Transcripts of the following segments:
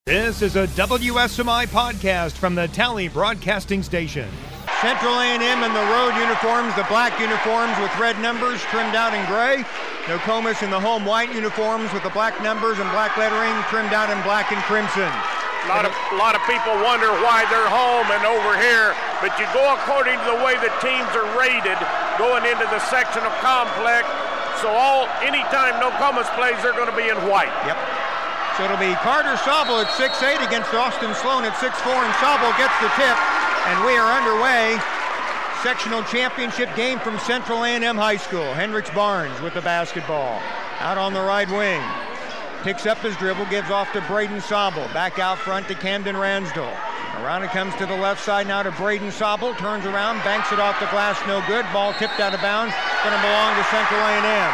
This is a WSMI podcast from the Tally Broadcasting Station. Central A&M in the road uniforms, the black uniforms with red numbers trimmed out in gray. Nokomis in the home white uniforms with the black numbers and black lettering trimmed out in black and crimson. A lot of people wonder why they're home and over here, but you go according to the way the teams are rated going into the sectional complex. So anytime Nokomis plays, they're going to be in white. Yep. So it'll be Carter Sobel at 6'8" against Austin Sloan at 6'4", and Sobel gets the tip, and we are underway. Sectional championship game from Central A&M High School. Hendricks Barnes with the basketball. Out on the right wing. Picks up his dribble, gives off to Braden Sobel. Back out front to Camden Ransdell. Around it comes to the left side now to Braden Sobel. Turns around, banks it off the glass, no good. Ball tipped out of bounds. Going to belong to Central A&M.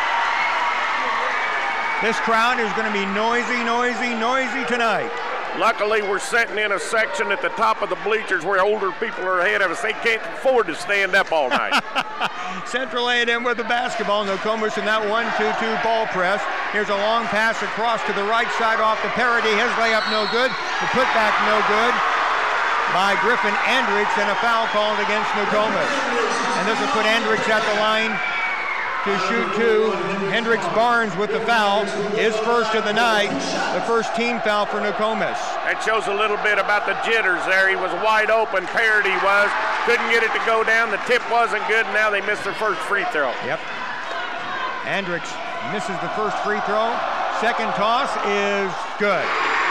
This crowd is going to be noisy tonight. Luckily, we're sitting in a section at the top of the bleachers where older people are ahead of us. They can't afford to stand up all night. Central A&M with the basketball. Nokomis in that 1-2-2 ball press. Here's a long pass across to the right side off to Parody. His layup no good. The putback no good by Griffin Andricks, and a foul called against Nokomis. And this will put Andricks at the line to shoot two. Hendricks Barnes with the foul, his first of the night, the first team foul for Nokomis. That shows a little bit about the jitters there. He was wide open, Parody was, couldn't get it to go down, the tip wasn't good, and now they missed their first free throw. Yep. Hendricks misses the first free throw. Second toss is good.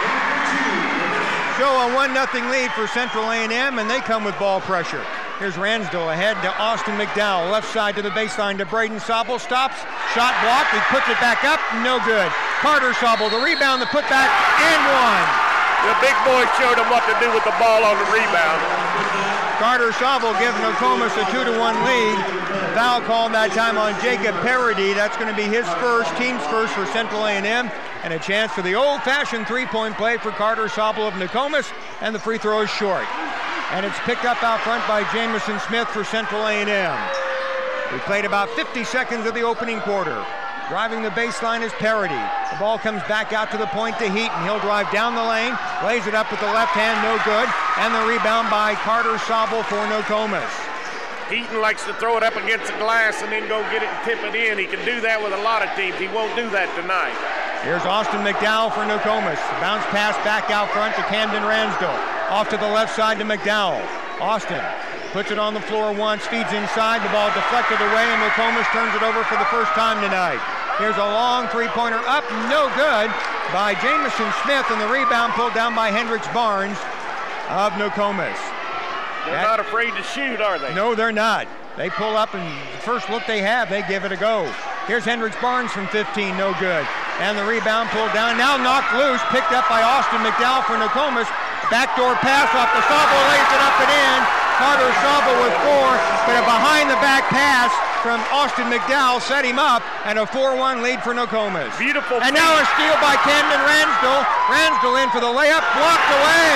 So a 1-0 lead for Central A&M, and they come with ball pressure. Here's Ransdell ahead to Austin McDowell. Left side to the baseline to Braden Sobel. Stops. Shot blocked. He puts it back up. No good. Carter Sobel, the rebound, the putback, and one. The big boy showed him what to do with the ball on the rebound. Carter Sobel gives Nokomis a 2-1 lead. Foul called that time on Jacob Parody. That's going to be his first, team's first for Central A&M. And a chance for the old-fashioned three-point play for Carter Sobel of Nokomis. And the free throw is short. And it's picked up out front by Jamison Smith for Central A&M. We played about 50 seconds of the opening quarter. Driving the baseline is Parody. The ball comes back out to the point to Heaton. He'll drive down the lane, lays it up with the left hand, no good. And the rebound by Carter Sobel for Nokomis. Heaton likes to throw it up against the glass and then go get it and tip it in. He can do that with a lot of teams. He won't do that tonight. Here's Austin McDowell for Nokomis. Bounce pass back out front to Camden Ransdell. Off to the left side to McDowell. Austin puts it on the floor once, feeds inside. The ball deflected away, and Nokomis turns it over for the first time tonight. Here's a long three-pointer up, no good, by Jamison Smith, and the rebound pulled down by Hendricks Barnes of Nokomis. They're not afraid to shoot, are they? No, they're not. They pull up, and the first look they have, they give it a go. Here's Hendricks Barnes from 15, no good. And the rebound pulled down, now knocked loose, picked up by Austin McDowell for Nokomis. Backdoor pass off the Sobel, lays it up and in. Carter Sobel with 4, but a behind-the-back pass from Austin McDowell set him up, and a 4-1 lead for Nokomis. Beautiful. And now a steal by Camden Ransdell. Ransdell in for the layup, blocked away.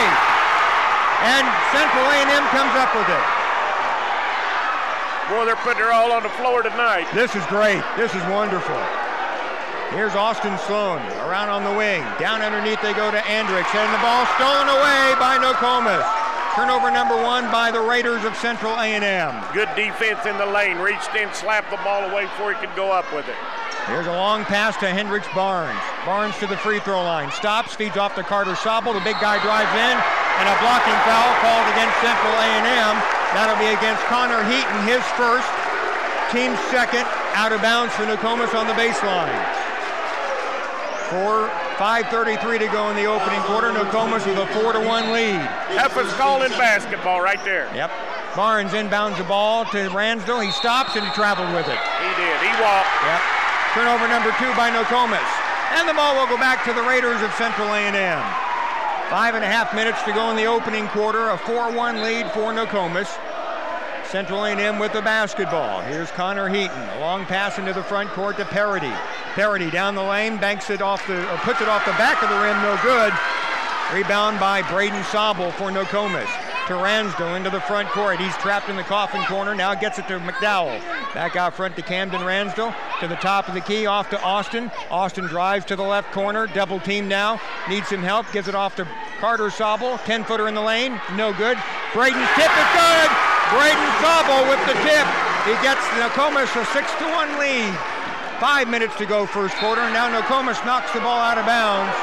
And Central A&M comes up with it. Boy, they're putting it all on the floor tonight. This is great. This is wonderful. Here's Austin Sloan around on the wing. Down underneath they go to Andricks, and the ball stolen away by Nokomis. Turnover number 1 by the Raiders of Central A&M. Good defense in the lane. Reached in, slapped the ball away before he could go up with it. Here's a long pass to Hendricks Barnes. Barnes to the free throw line. Stops, feeds off to Carter Sobel. The big guy drives in, and a blocking foul called against Central A&M. That'll be against Connor Heaton, his first. Team second, out of bounds for Nokomis on the baseline. 5:33 to go in the opening quarter. Nokomis with a 4-1 lead. Heffa's calling basketball right there. Yep. Barnes inbounds the ball to Ransdell. He stops and he traveled with it. He did. He walked. Yep. Turnover number 2 by Nokomis. And the ball will go back to the Raiders of Central A&M. 5.5 minutes to go in the opening quarter. A 4-1 lead for Nokomis. Central A&M with the basketball. Here's Connor Heaton. A long pass into the front court to Parody. Parody down the lane, puts it off the back of the rim, no good. Rebound by Braden Sobel for Nokomis. To Ransdell into the front court. He's trapped in the coffin corner. Now gets it to McDowell. Back out front to Camden Ransdell. to the top of the key, off to Austin. Austin drives to the left corner, double team now, needs some help, gives it off to Carter Sobel, 10-footer in the lane, no good. Braden's tip is good! Braden Sobel with the tip. He gets Nokomis a 6-1 lead. 5 minutes to go first quarter. Now Nokomis knocks the ball out of bounds.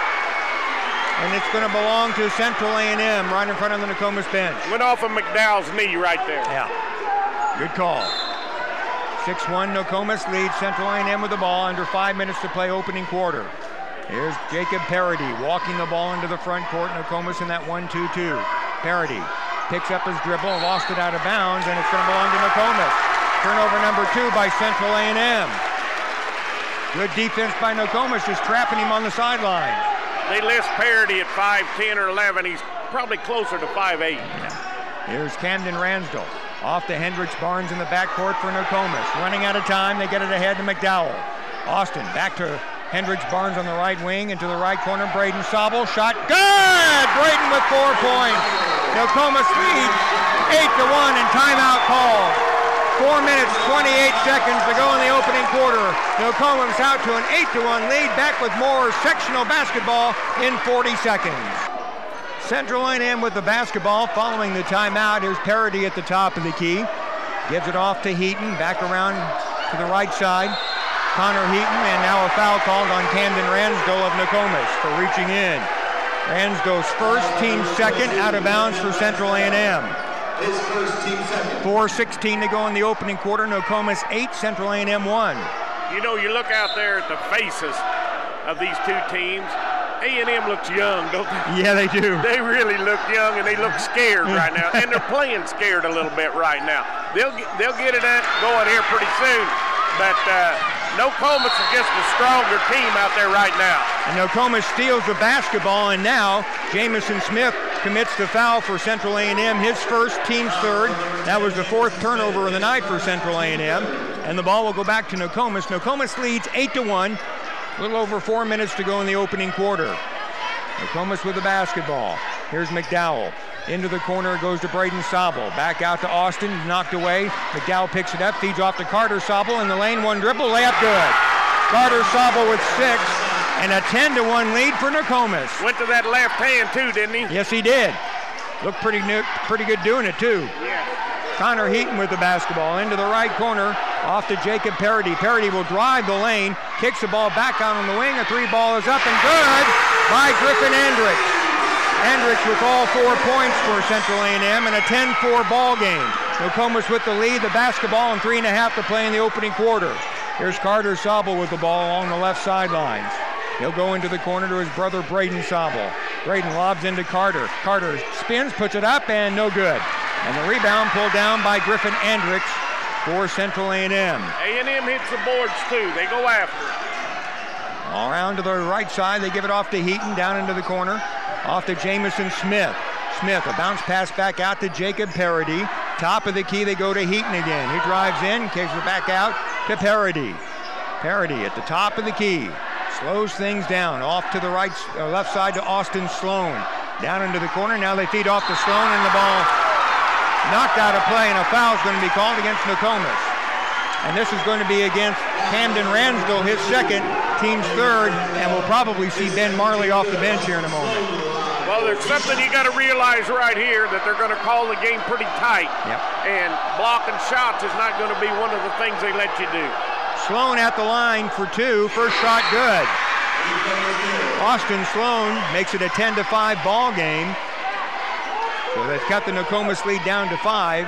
And it's going to belong to Central A&M right in front of the Nokomis bench. Went off of McDowell's knee right there. Yeah, good call. 6-1 Nokomis leads Central A&M with the ball under 5 minutes to play opening quarter. Here's Jacob Parody walking the ball into the front court. Nokomis in that 1-2-2. Parody picks up his dribble, lost it out of bounds, and it's going to belong to Nokomis. Turnover number 2 by Central A&M. Good defense by Nokomis, just trapping him on the sideline. They list Parody at 5'10" or 11. He's probably closer to 5'8". Here's Camden Ransdell. Off to Hendricks Barnes in the backcourt for Nokomis. Running out of time, they get it ahead to McDowell. Austin back to Hendricks Barnes on the right wing, into the right corner. Braden Sobel, shot good! Braden with 4 points. Nokomis leads 8-1 and timeout called. 4 minutes, 28 seconds to go in the opening quarter. Nokomis out to an 8-1 lead, back with more sectional basketball in 40 seconds. Central A&M with the basketball following the timeout. Here's Parody at the top of the key. Gives it off to Heaton, back around to the right side. Connor Heaton, and now a foul called on Camden Ransdell of Nokomis for reaching in. Ransdell's first, team second, out of bounds for Central A&M. His first, team second. 4:16 to go in the opening quarter. Nokomis 8, Central A&M 1. You know, you look out there at the faces of these two teams. A&M looks young, don't they? Yeah, they do. They really look young, and they look scared right now, and they're playing scared a little bit right now. They'll get it going here pretty soon, but Nokomis is just a stronger team out there right now. And Nokomis steals the basketball, and now Jamison Smith commits the foul for Central A&M, his first, team's third. That was the 4th turnover of the night for Central A&M, and the ball will go back to Nokomis. Nokomis leads 8-1. A little over 4 minutes to go in the opening quarter. Nokomis with the basketball. Here's McDowell. Into the corner goes to Braden Sobel. Back out to Austin, knocked away. McDowell picks it up, feeds off to Carter Sobel in the lane. 1 dribble, layup good. Carter Sobel with 6, and a 10-1 lead for Nokomis. Went to that left hand too, didn't he? Yes, he did. Looked pretty good doing it too. Yeah. Connor Heaton with the basketball into the right corner, off to Jacob Parody. Parody will drive the lane, kicks the ball back out on the wing. A 3 ball is up and good by Griffin Hendricks. Hendricks with all 4 points for Central A&M and a 10-4 ball game. Nokomis with the lead, the basketball, and 3.5 to play in the opening quarter. Here's Carter Sobel with the ball along the left sidelines. He'll go into the corner to his brother Braden Sobel. Braden lobs into Carter. Carter spins, puts it up, and no good. And the rebound pulled down by Griffin Hendricks for Central A&M. A&M hits the boards too. They go after it. All around to the right side, they give it off to Heaton, down into the corner. Off to Jamison Smith. Smith, a bounce pass back out to Jacob Parody. Top of the key, they go to Heaton again. He drives in, kicks it back out to Parody. Parody at the top of the key. Slows things down. Off to the left side to Austin Sloan. Down into the corner. Now they feed off to Sloan, and the ball knocked out of play, and a foul is going to be called against Nokomis. And this is going to be against Camden Ransdell, his second, team's third, and we'll probably see Ben Marley off the bench here in a moment. Well, there's something you got to realize right here, that they're going to call the game pretty tight. Yep. And blocking shots is not going to be one of the things they let you do. Sloan at the line for 2. First shot good. Austin Sloan makes it a 10-5 ball game. So they've cut the Nokomis lead down to 5.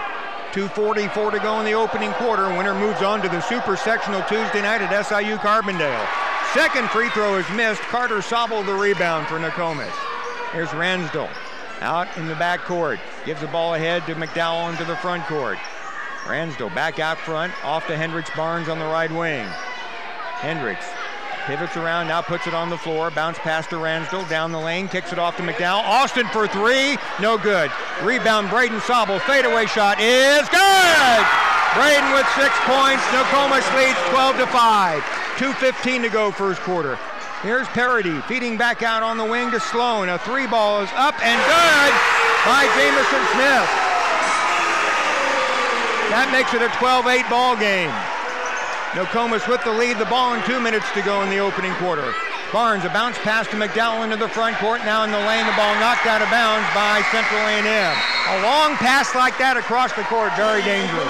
2:44 to go in the opening quarter. Winner moves on to the Super Sectional Tuesday night at SIU Carbondale. Second free throw is missed. Carter Sobel the rebound for Nokomis. Here's Ransdell out in the backcourt. Gives the ball ahead to McDowell into the front court. Ransdell back out front, off to Hendricks Barnes on the right wing. Hendricks pivots around, now puts it on the floor. Bounce pass to Ransdell, down the lane, kicks it off to McDowell. Austin for 3, no good. Rebound Braden Sobel, fadeaway shot is good! Braden with 6 points, Nokomis leads 12-5. 2:15 to go first quarter. Here's Parody feeding back out on the wing to Sloan. A 3 ball is up and good by Jamison Smith. That makes it a 12-8 ball game. Nokomis with the lead, the ball in 2 minutes to go in the opening quarter. Barnes, a bounce pass to McDowell into the front court, now in the lane, the ball knocked out of bounds by Central A&M. A long pass like that across the court, very dangerous.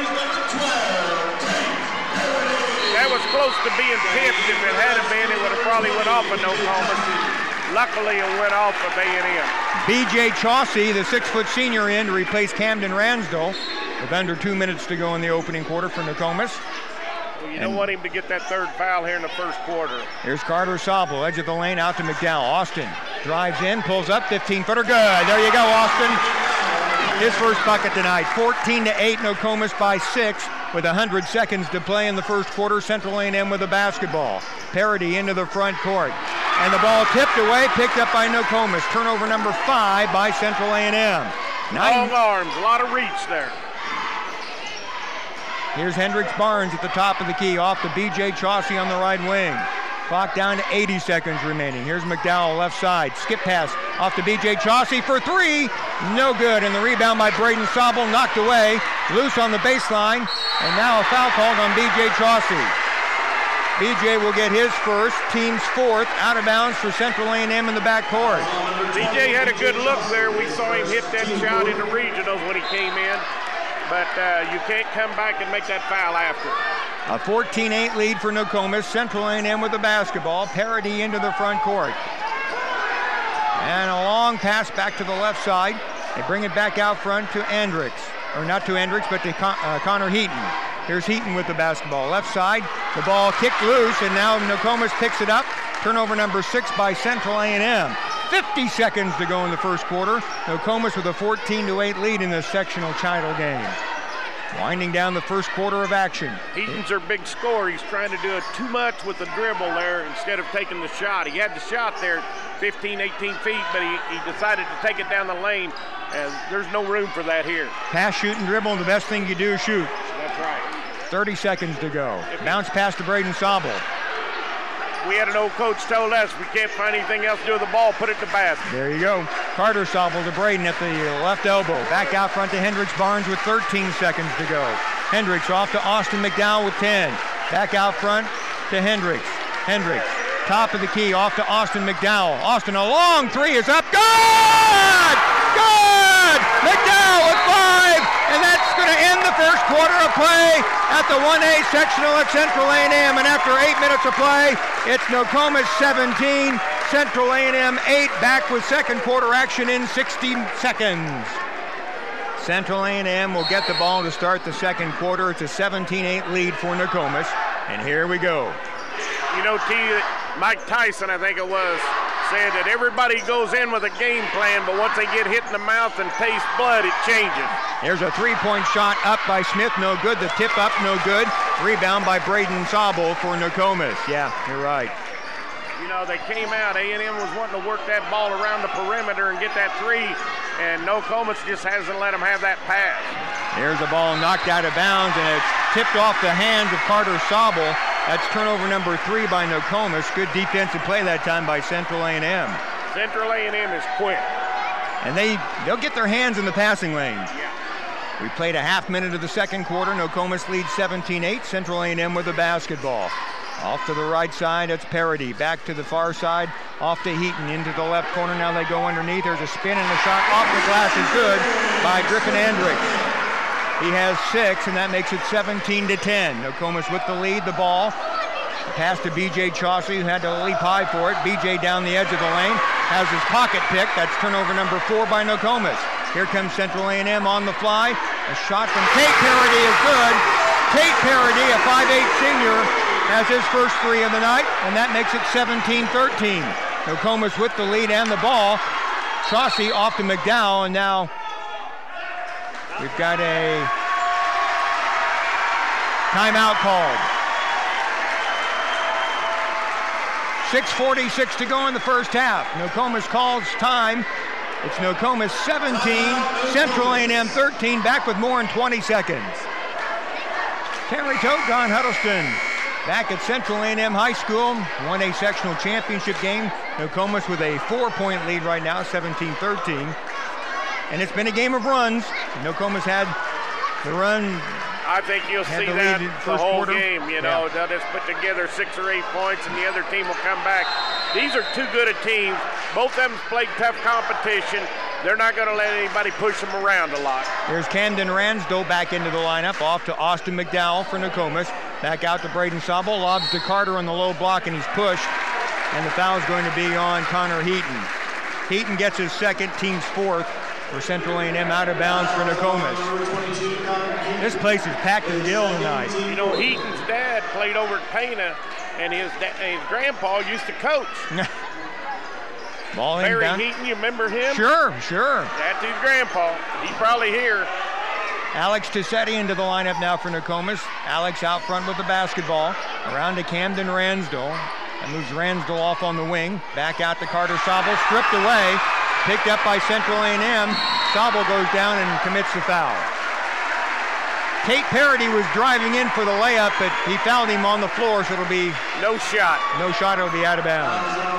That was close to being tipped. If it had been, it would have probably went off of Nokomis. Luckily, it went off of A&M. B.J. Chauncey, the 6-foot senior in to replace Camden Ransdell with under 2 minutes to go in the opening quarter for Nokomis. Well, you don't want him to get that third foul here in the first quarter. Here's Carter Sobel, edge of the lane, out to McDowell. Austin drives in, pulls up, 15-footer, good. There you go, Austin. His first bucket tonight. 14-8, Nokomis by 6 with 100 seconds to play in the first quarter. Central A&M with the basketball. Parody into the front court. And the ball tipped away, picked up by Nokomis. Turnover number 5 by Central A&M. Long arms, a lot of reach there. Here's Hendricks Barnes at the top of the key, off to B.J. Chauncey on the right wing. Clock down to 80 seconds remaining. Here's McDowell left side. Skip pass off to B.J. Chauncey for 3. No good. And the rebound by Braden Sobel knocked away. Loose on the baseline. And now a foul called on B.J. Chauncey. B.J. will get his first, team's 4th, out of bounds for Central A&M in the backcourt. B.J. had a good look there. We saw him hit that shot in the regionals when he came in. But you can't come back and make that foul after. A 14-8 lead for Nokomis. Central A&M with the basketball. Parody into the front court. And a long pass back to the left side. They bring it back out front to Hendricks. Or not to Hendricks, but to Connor Heaton. Here's Heaton with the basketball. Left side, the ball kicked loose, and now Nokomis picks it up. Turnover number 6 by Central A&M. 50 seconds to go in the first quarter. Nokomis with a 14-8 lead in this sectional title game. Winding down the first quarter of action. Heaton's their big scorer. He's trying to do it too much with the dribble there instead of taking the shot. He had the shot there 15, 18 feet, but he decided to take it down the lane, and there's no room for that here. Pass, shoot, and dribble, and the best thing you do is shoot. That's right. 30 seconds to go. Bounce pass to Braden Sobel. We had an old coach told us we can't find anything else to do with the ball, put it to basket. There you go. Carter Sobel to Braden at the left elbow. Back out front to Hendricks Barnes with 13 seconds to go. Hendricks off to Austin McDowell with 10. Back out front to Hendricks. Hendricks, top of the key, off to Austin McDowell. Austin, a long 3 is up. Good! Good! McDowell with 5! And that's going to end the first quarter of play at the 1A sectional at Central A&M. And after 8 minutes of play, it's Nokomis 17, Central A&M 8, back with second quarter action in 60 seconds. Central A&M will get the ball to start the second quarter. It's a 17-8 lead for Nokomis. And here we go. You know, Mike Tyson, I think it was, said that everybody goes in with a game plan, but once they get hit in the mouth and taste blood, it changes. There's a three-point shot up by Smith, no good. The tip up, no good. Rebound by Braden Sobel for Nokomis. Yeah, you're right. You know, they came out, A&M was wanting to work that ball around the perimeter and get that 3, and Nokomis just hasn't let them have that pass. There's a ball knocked out of bounds, and it's tipped off the hands of Carter Sobel. That's turnover number 3 by Nokomis. Good defensive play that time by Central A&M. Central A&M is quick. And they'll get their hands in the passing lanes. Yeah. We played a half minute of the second quarter. Nokomis leads 17-8. Central A&M with the basketball. Off to the right side, it's Parody. Back to the far side, off to Heaton, into the left corner. Now they go underneath. There's a spin and a shot off the glass is good by Griffin Hendricks. He has 6, and that makes it 17-10. Nokomis with the lead, the ball. Pass to B.J. Chauncey, who had to leap high for it. B.J. down the edge of the lane, has his pocket pick. That's turnover number 4 by Nokomis. Here comes Central A&M on the fly. A shot from Tate Parody is good. Tate Parody, a 5'8 senior, has his first 3 of the night, and that makes it 17-13. Nokomis with the lead and the ball. Chauncey off to McDowell, and now we've got a timeout called. 6:46 to go in the first half. Nokomis calls time. It's Nokomis 17, Central A&M 13, back with more in 20 seconds. Terry Tote, Don Huddleston, back at Central A&M High School, 1A sectional championship game. Nokomis with a 4-point lead right now, 17-13. And it's been a game of runs. Nokomis had the run I think you'll see the that lead in the first whole quarter. game. They'll just put together 6 or 8 points, and the other team will come back. These are too good a teams. Both of them played tough competition. They're not going to let anybody push them around a lot. Here's Camden Ransdell back into the lineup, off to Austin McDowell for Nokomis. Back out to Braden Sobel, lobs to Carter on the low block, and he's pushed. And the foul is going to be on Connor Heaton. Heaton gets his second, team's fourth for Central A&M, out of bounds for Nokomis. This place is packed to the gill tonight. Heaton's dad played over at Pana, and his grandpa used to coach. Ball Barry inbound. Heaton, you remember him? Sure. That's his grandpa. He's probably here. Alex Tissetti into the lineup now for Nokomis. Alex out front with the basketball. Around to Camden Ransdell. That moves Ransdell off on the wing. Back out to Carter Sobel. Stripped away. Picked up by Central A&M. Sobel goes down and commits the foul. Tate Parody was driving in for the layup, but he fouled him on the floor, so it'll be no shot. It'll be out of bounds.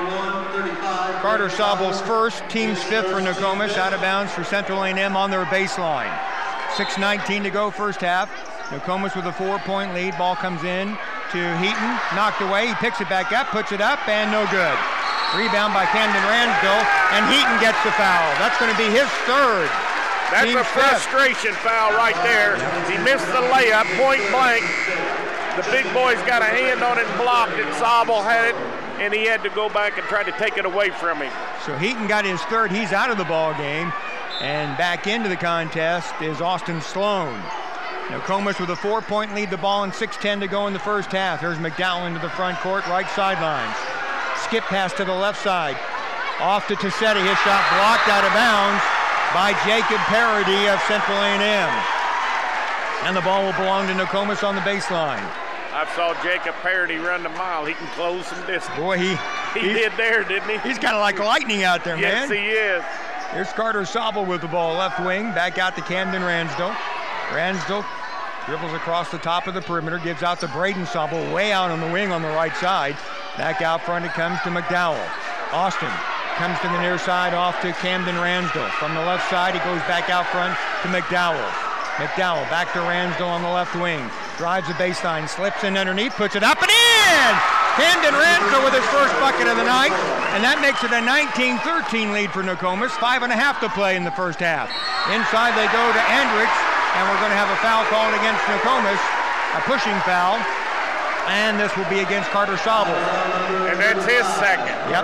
Carter Sobel's first, team's fifth for Nokomis, out of bounds for Central A&M on their baseline. 6:19 to go first half. Nokomis with a 4-point lead. Ball comes in to Heaton, knocked away. He picks it back up, puts it up, and no good. Rebound by Camden Ransdell, and Heaton gets the foul. That's going to be his third. That's a frustration foul right there. He missed the layup, point blank. The big boy's got a hand on it and blocked it. Sobel had it, and he had to go back and try to take it away from him. So Heaton got his third. He's out of the ball game. And back into the contest is Austin Sloan. Nokomis with a 4-point lead, the ball in 6:10 to go in the first half. There's McDowell into the front court, right sidelines. Skip pass to the left side. Off to Tissetti. His shot blocked out of bounds by Jacob Parody of Central A&M. And the ball will belong to Nokomis on the baseline. I saw Jacob Parody run the mile. He can close some distance. Boy, he did there, didn't he? He's kind of like lightning out there, man. Yes, he is. Here's Carter Sobel with the ball, left wing. Back out to Camden Ransdell. Ransdell dribbles across the top of the perimeter, gives out to Braden Sobel, way out on the wing on the right side. Back out front it comes to McDowell. Austin comes to the near side, off to Camden Ransdell. From the left side, he goes back out front to McDowell. McDowell back to Ransdell on the left wing. Drives the baseline, slips in underneath, puts it up and in! Camden Ransdell with his first bucket of the night, and that makes it a 19-13 lead for Nokomis. 5.5 to play in the first half. Inside they go to Andricks, and we're going to have a foul called against Nokomis, a pushing foul, and this will be against Carter Sobel. And that's his second. Yep.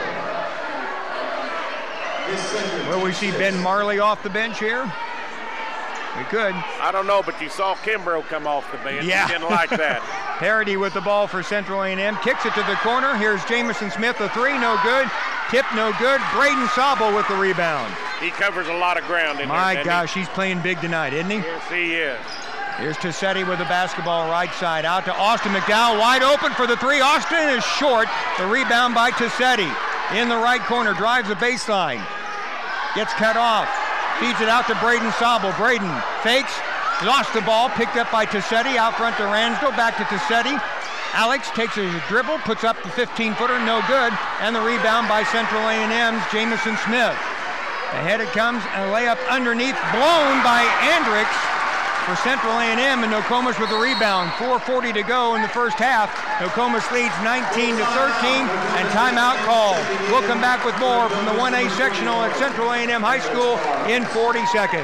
Will we see Ben Marley off the bench here? We could. I don't know, but you saw Kimbrough come off the bench. Yeah. He didn't like that. Parody with the ball for Central A&M. Kicks it to the corner. Here's Jamison Smith, a three, no good. Tip, no good. Braden Sobel with the rebound. He covers a lot of ground in there. My gosh, he's playing big tonight, isn't he? Yes, he is. Here's Tissetti with the basketball right side. Out to Austin McDowell, wide open for the three. Austin is short. The rebound by Tissetti. In the right corner, drives the baseline. Gets cut off. Feeds it out to Braden Sobel. Braden fakes, lost the ball, picked up by Tissetti, out front to Ransdell, back to Tissetti. Alex takes a dribble, puts up the 15-footer, no good, and the rebound by Central A&M's Jamison Smith. Ahead it comes, a layup underneath, blown by Andricks for Central A&M, and Nokomis with the rebound. 4:40 to go in the first half. Nokomis leads 19-13, and timeout called. We'll come back with more from the 1A sectional at Central A&M High School in 40 seconds.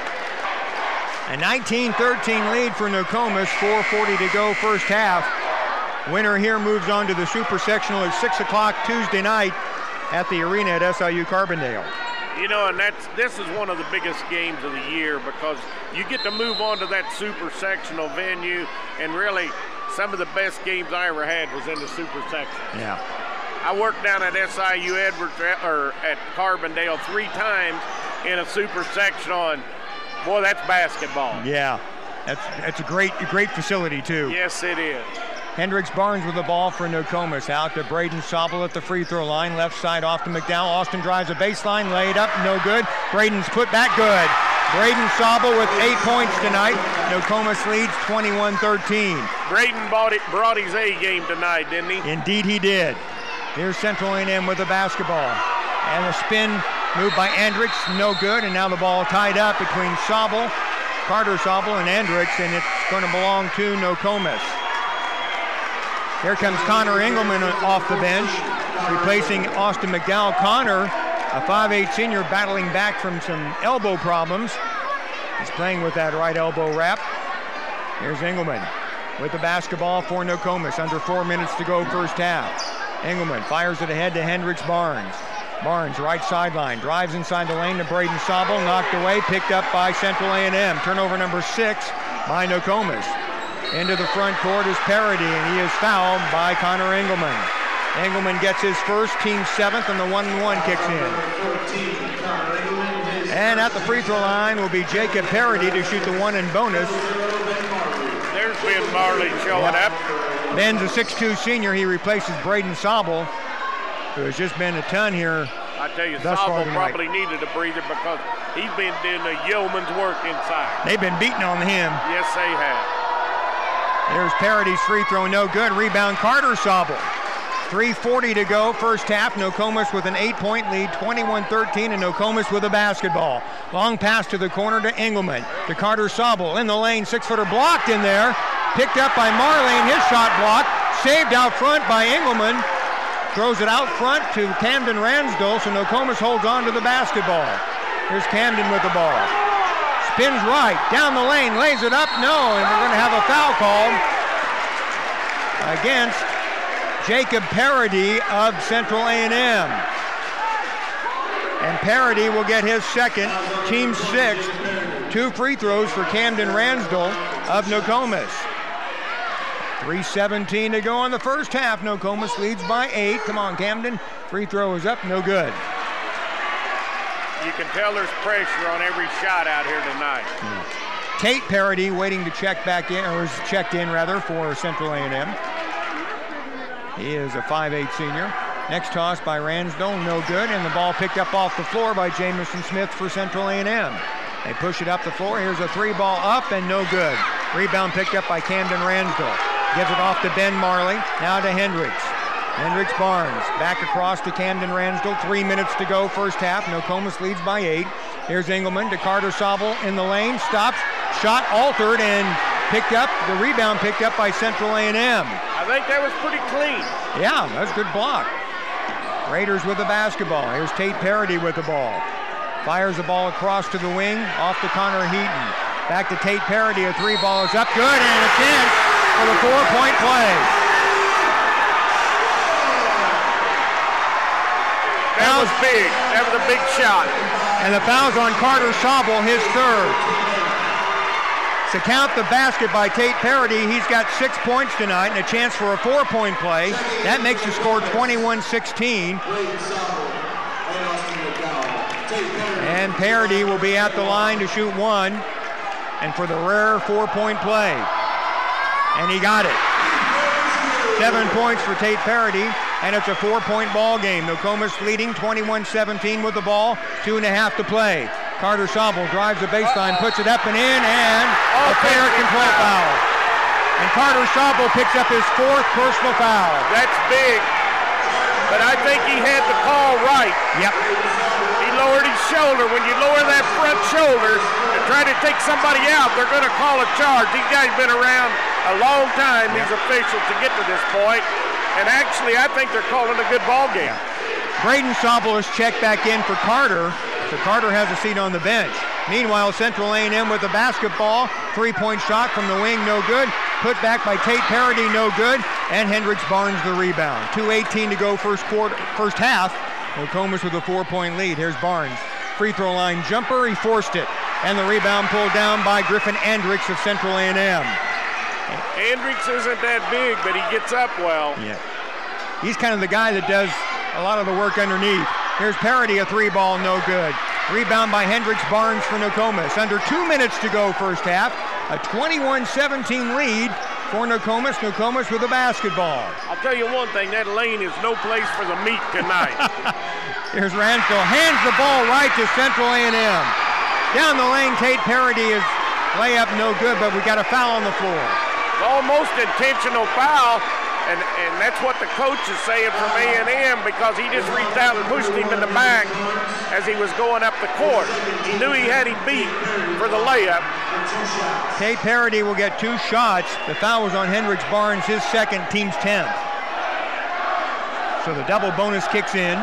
A 19-13 lead for Nokomis, 4:40 to go first half. Winner here moves on to the Super Sectional at 6 o'clock Tuesday night at the arena at SIU Carbondale. You know, and this is one of the biggest games of the year because you get to move on to that Super Sectional venue, and really some of the best games I ever had was in the Super Sectional. Yeah. I worked down at SIU Edwards or at Carbondale 3 times in a Super Sectional, and boy, that's basketball. Yeah, that's a great facility too. Yes, it is. Hendricks Barnes with the ball for Nokomis. Out to Braden Sobel at the free throw line. Left side off to McDowell. Austin drives a baseline. Laid up. No good. Braden's put back. Good. Braden Sobel with 8 points tonight. Nokomis leads 21-13. Braden brought his A game tonight, didn't he? Indeed he did. Here's Central A&M with the basketball. And a spin moved by Andricks. No good. And now the ball tied up between Sobel Carter Sobel and Hendricks, and it's going to belong to Nokomis. Here comes Connor Engelman off the bench, replacing Austin McDowell. Connor, a 5'8" senior, battling back from some elbow problems. He's playing with that right elbow wrap. Here's Engelman with the basketball for Nokomis. Under 4 minutes to go first half. Engelman fires it ahead to Hendricks Barnes. Barnes, right sideline, drives inside the lane to Braden Sobel, knocked away, picked up by Central A&M. Turnover number 6 by Nokomis. Into the front court is Parody, and he is fouled by Connor Engelman. Engelman gets his first, team 7th, and the 1-1 kicks in. And at the free throw line will be Jacob Parody to shoot the 1 and bonus. There's Ben Marley showing up. Ben's a 6'2" senior. He replaces Braden Sobel, who has just been a ton here. I tell you, Sobel probably needed a breather because he's been doing the yeoman's work inside. They've been beating on him. Yes, they have. There's Parody's free throw, no good. Rebound, Carter Sobel. 3:40 to go, first half. Nokomis with an 8-point lead, 21-13, and Nokomis with a basketball. Long pass to the corner to Engelman. To Carter Sobel in the lane, 6-footer blocked in there. Picked up by Marley, and his shot blocked. Saved out front by Engelman. Throws it out front to Camden Ransdell, so Nokomis holds on to the basketball. Here's Camden with the ball. Spins right, down the lane, lays it up, no, and we're going to have a foul called against Jacob Parody of Central A&M. And Parody will get his second, team 6th, 2 free throws for Camden Ransdell of Nokomis. 3:17 to go in the first half. Nokomis leads by 8. Come on, Camden. Free throw is up, no good. You can tell there's pressure on every shot out here tonight. Tate Parody waiting to check back in, or is checked in rather, for Central A&M. He is a 5'8" senior. Next toss by Ransdell, no good, and the ball picked up off the floor by Jamison Smith for Central A&M. They push it up the floor. Here's a 3-ball up and no good. Rebound picked up by Camden Ransdell. Gives it off to Ben Marley, now to Hendricks. Hendricks Barnes, back across to Camden Ransdell. 3 minutes to go, first half. Nokomis leads by 8. Here's Engelman to Carter Sobel in the lane. Stops, shot altered, and picked up. The rebound picked up by Central A&M. I think that was pretty clean. Yeah, that's a good block. Raiders with the basketball. Here's Tate Parody with the ball. Fires the ball across to the wing, off to Connor Heaton. Back to Tate Parody. A 3-ball is up, good, and a chance for the 4-point play. That was big. That was a big shot. And the foul's on Carter Sobel, his third. To count the basket by Tate Parody, he's got 6 points tonight and a chance for a 4-point play. That makes the score 21-16. And Parody will be at the line to shoot 1, and for the rare 4-point play. And he got it. 7 points for Tate Parody, and it's a 4-point ball game. Nokomis leading 21-17 with the ball, 2.5 to play. Carter Sobel drives the baseline, puts it up and in, and a player control foul. And Carter Sobel picks up his 4th personal foul. That's big, but I think he had the call right. Yep. He lowered his shoulder. When you lower that front shoulder and try to take somebody out, they're going to call a charge. These guys have been around a long time, these officials, to get to this point. And actually, I think they're calling a good ball game. Braden Sobel is checked back in for Carter, so Carter has a seat on the bench. Meanwhile, Central A&M with the basketball. 3-point shot from the wing, no good. Put back by Tate Parody, no good. And Hendricks Barnes the rebound. 2:18 to go first half. Nokomis with a 4-point lead. Here's Barnes. Free throw line jumper, he forced it. And the rebound pulled down by Griffin Andricks of Central A&M. Andricks isn't that big, but he gets up well. Yeah. He's kind of the guy that does a lot of the work underneath. Here's Parody, a 3-ball, no good. Rebound by Hendricks Barnes for Nokomis. Under 2 minutes to go first half. A 21-17 lead for Nokomis. Nokomis with the basketball. I'll tell you one thing, that lane is no place for the meat tonight. Here's Ransdell, hands the ball right to Central A&M. Down the lane, Tate Parody is layup no good, but we got a foul on the floor. Almost intentional foul, and that's what the coach is saying from A&M, because he just reached out and pushed him in the back, as he was going up the court. He knew he had him beat for the layup. Tate Parody will get 2 shots. The foul was on Hendricks Barnes, his second, team's 10th. So the double bonus kicks in.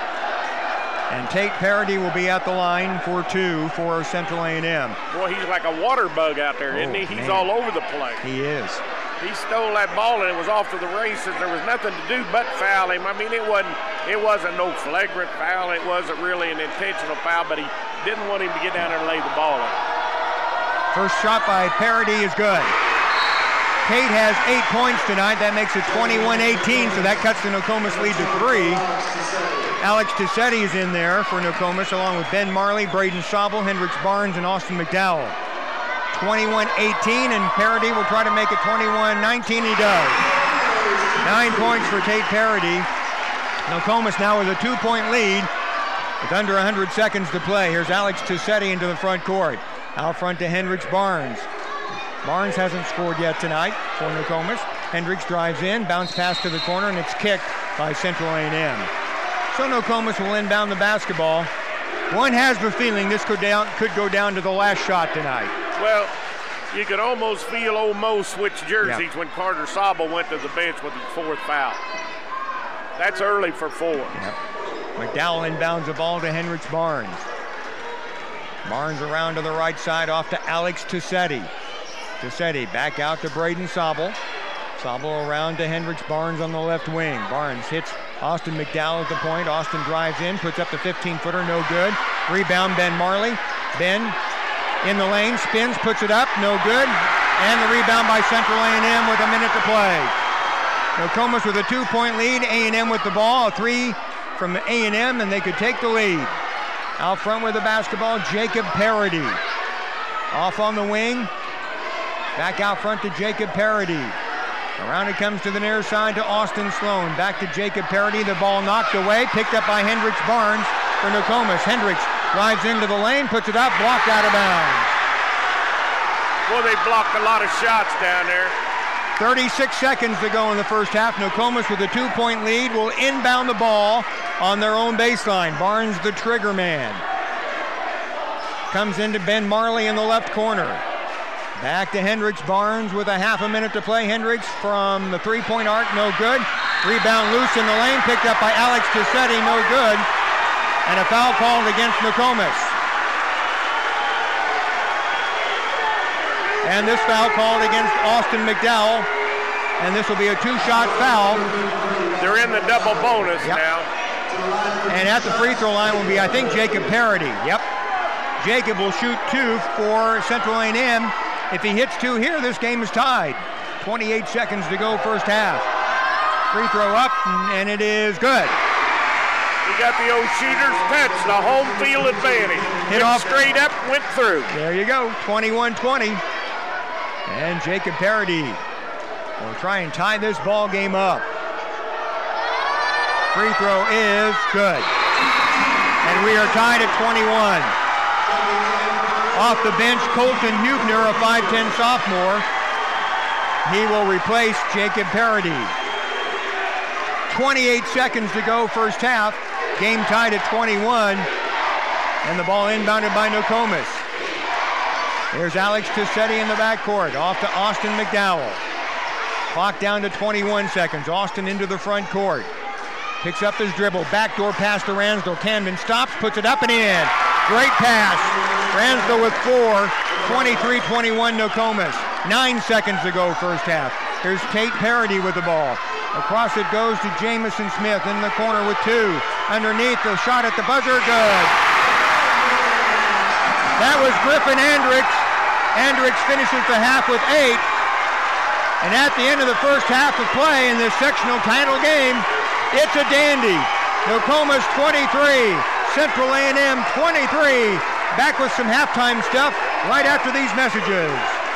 And Tate Parody will be at the line for 2 for Central A&M. Boy, he's like a water bug out there, isn't he? He's all over the place. He is. He stole that ball and it was off to the races. There was nothing to do but foul him. I mean, it wasn't no flagrant foul. It wasn't really an intentional foul, but he didn't want him to get down there and lay the ball up. First shot by Parody is good. Tate has 8 points tonight. That makes it 21-18, so that cuts the Nokomis lead to 3. Alex Tissetti is in there for Nokomis, along with Ben Marley, Braden Sobel, Hendricks Barnes, and Austin McDowell. 21-18, and Parody will try to make it 21-19. He does. 9 points for Tate Parody. Nokomis now with a 2-point lead with under 100 seconds to play. Here's Alex Tissetti into the front court. Out front to Hendricks Barnes. Barnes hasn't scored yet tonight for Nokomis. Hendricks drives in, bounce pass to the corner, and it's kicked by Central A&M. So Nokomis will inbound the basketball. One has the feeling this could go down to the last shot tonight. Well, you could almost feel old Mo switch jerseys when Carter Sobel went to the bench with his 4th foul. That's early for 4. Yep. McDowell inbounds the ball to Hendricks Barnes. Barnes around to the right side off to Alex Tissetti. Tissetti back out to Braden Sobel. Sobel around to Hendricks Barnes on the left wing. Barnes hits Austin McDowell at the point. Austin drives in, puts up the 15-footer, no good. Rebound, Ben Marley. Ben in the lane, spins, puts it up, no good. And the rebound by Central A&M with a minute to play. Nokomis with a 2-point lead. A&M with the ball, a 3 from A&M, and they could take the lead. Out front with the basketball, Jacob Parody. Off on the wing. Back out front to Jacob Parody. Around it comes to the near side to Austin Sloan. Back to Jacob Parody. The ball knocked away. Picked up by Hendricks Barnes for Nokomis. Hendricks drives into the lane, puts it up, blocked out of bounds. Well, they blocked a lot of shots down there. 36 seconds to go in the first half. Nokomis with a 2-point lead will inbound the ball on their own baseline. Barnes, the trigger man. Comes into Ben Marley in the left corner. Back to Hendricks Barnes with a half a minute to play. Hendricks from the 3-point arc, no good. Rebound loose in the lane, picked up by Alex Tissetti, no good. And a foul called against Nokomis. And this foul called against Austin McDowell. And this will be a 2-shot foul. They're in the double bonus now. And at the free throw line will be, I think, Jacob Parody. Yep. Jacob will shoot 2 for Central A&M. If he hits 2 here, this game is tied. 28 seconds to go first half. Free throw up, and it is good. He got the old shooter's touch, the home field advantage. Hit off straight up, went through. There you go, 21-20. And Jacob Parody will try and tie this ball game up. Free throw is good. And we are tied at 21. Off the bench, Colton Hubner, a 5'10 sophomore. He will replace Jacob Parody. 28 seconds to go first half. Game tied at 21. And the ball inbounded by Nokomis. Here's Alex Tissetti in the backcourt. Off to Austin McDowell. Clock down to 21 seconds. Austin into the front court. Picks up his dribble. Backdoor pass to Ransdell. Camden stops, puts it up and in. Great pass. Ransdell with 4. 23-21 Nokomis. 9 seconds to go first half. Here's Tate Parody with the ball. Across it goes to Jamison Smith in the corner with 2. Underneath, the shot at the buzzer, good. That was Griffin Andricks. Andricks finishes the half with 8. And at the end of the first half of play in this sectional title game, it's a dandy. Nokomis 23, Central A&M 23. Back with some halftime stuff right after these messages.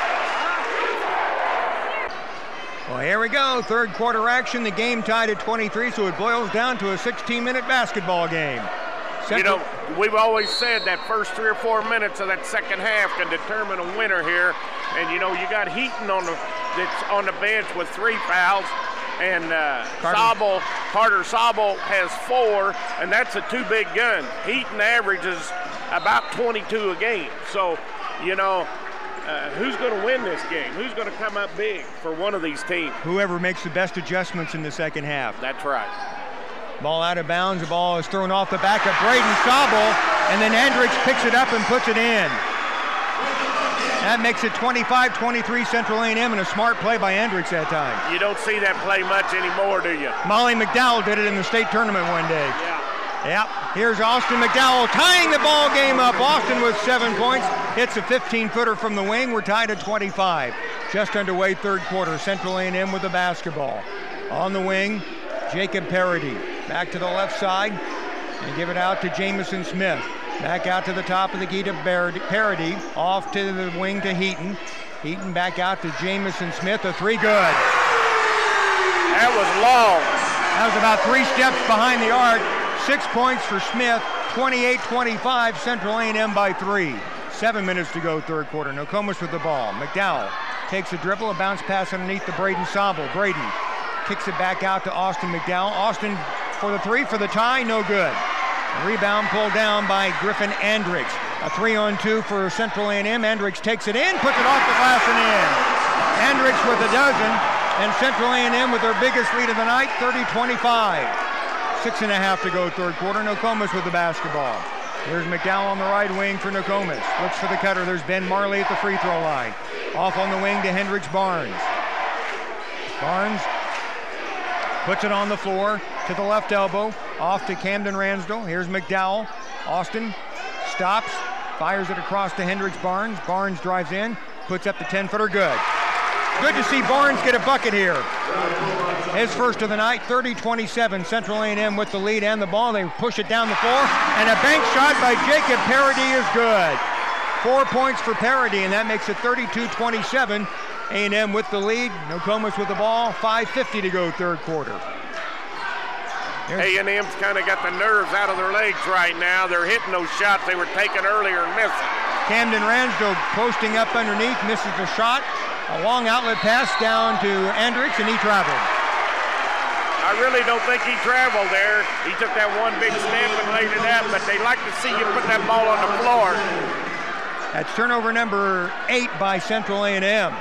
Well, here we go. Third quarter action. The game tied at 23, so it boils down to a 16-minute basketball game. You know, we've always said that first 3 or 4 minutes of that second half can determine a winner here. And, you know, you got Heaton that's on the bench with 3 fouls. And Sobel Carter Sobel has 4, and that's a 2 big gun. Heaton averages about 22 a game. So, you know, who's going to win this game? Who's going to come up big for one of these teams? Whoever makes the best adjustments in the second half. That's right. Ball out of bounds. The ball is thrown off the back of Braden Sobel, and then Andrix picks it up and puts it in. That makes it 25-23 Central A&M, and a smart play by Andrix that time. You don't see that play much anymore, do you? Molly McDowell did it in the state tournament one day. Yeah. Yep. Here's Austin McDowell tying the ball game up. Austin with 7 points. Hits a 15-footer from the wing. We're tied at 25. Just underway third quarter. Central A&M with the basketball. On the wing, Jacob Parody. Back to the left side. And give it out to Jamison Smith. Back out to the top of the key to Parody. Off to the wing to Heaton. Heaton back out to Jamison Smith. A 3 good. That was long. That was about 3 steps behind the arc. 6 points for Smith. 28-25. Central A&M by 3. 7 minutes to go third quarter. Nokomis with the ball. McDowell takes a dribble. A bounce pass underneath to Braden Sobel. Braden kicks it back out to Austin McDowell. Austin for the 3 for the tie. No good. Rebound pulled down by Griffin Andrix. A 3-on-2 for Central A&M. Andrix takes it in, puts it off the glass and in. Andrix with a dozen, and Central A&M with their biggest lead of the night, 30-25. 6.5 to go third quarter. Nokomis with the basketball. There's McDowell on the right wing for Nokomis. Looks for the cutter. There's Ben Marley at the free throw line. Off on the wing to Hendrix Barnes. Barnes puts it on the floor to the left elbow. Off to Camden Ransdell. Here's McDowell. Austin stops, fires it across to Hendrix Barnes. Barnes drives in, puts up the 10-footer. Good. Good to see Barnes get a bucket here. His first of the night, 30-27. Central A&M with the lead and the ball. They push it down the floor, and a bank shot by Jacob Parody is good. 4 points for Parody, and that makes it 32-27. A&M with the lead. Nokomis with the ball. 5:50 to go third quarter. A&M's kind of got the nerves out of their legs right now. They're hitting those shots they were taking earlier and missing. Camden Ransdell posting up underneath, misses the shot. A long outlet pass down to Andrix, and he traveled. I really don't think he traveled there. He took that one big step and laid it out, but they like to see you put that ball on the floor. That's turnover number 8 by Central A&M.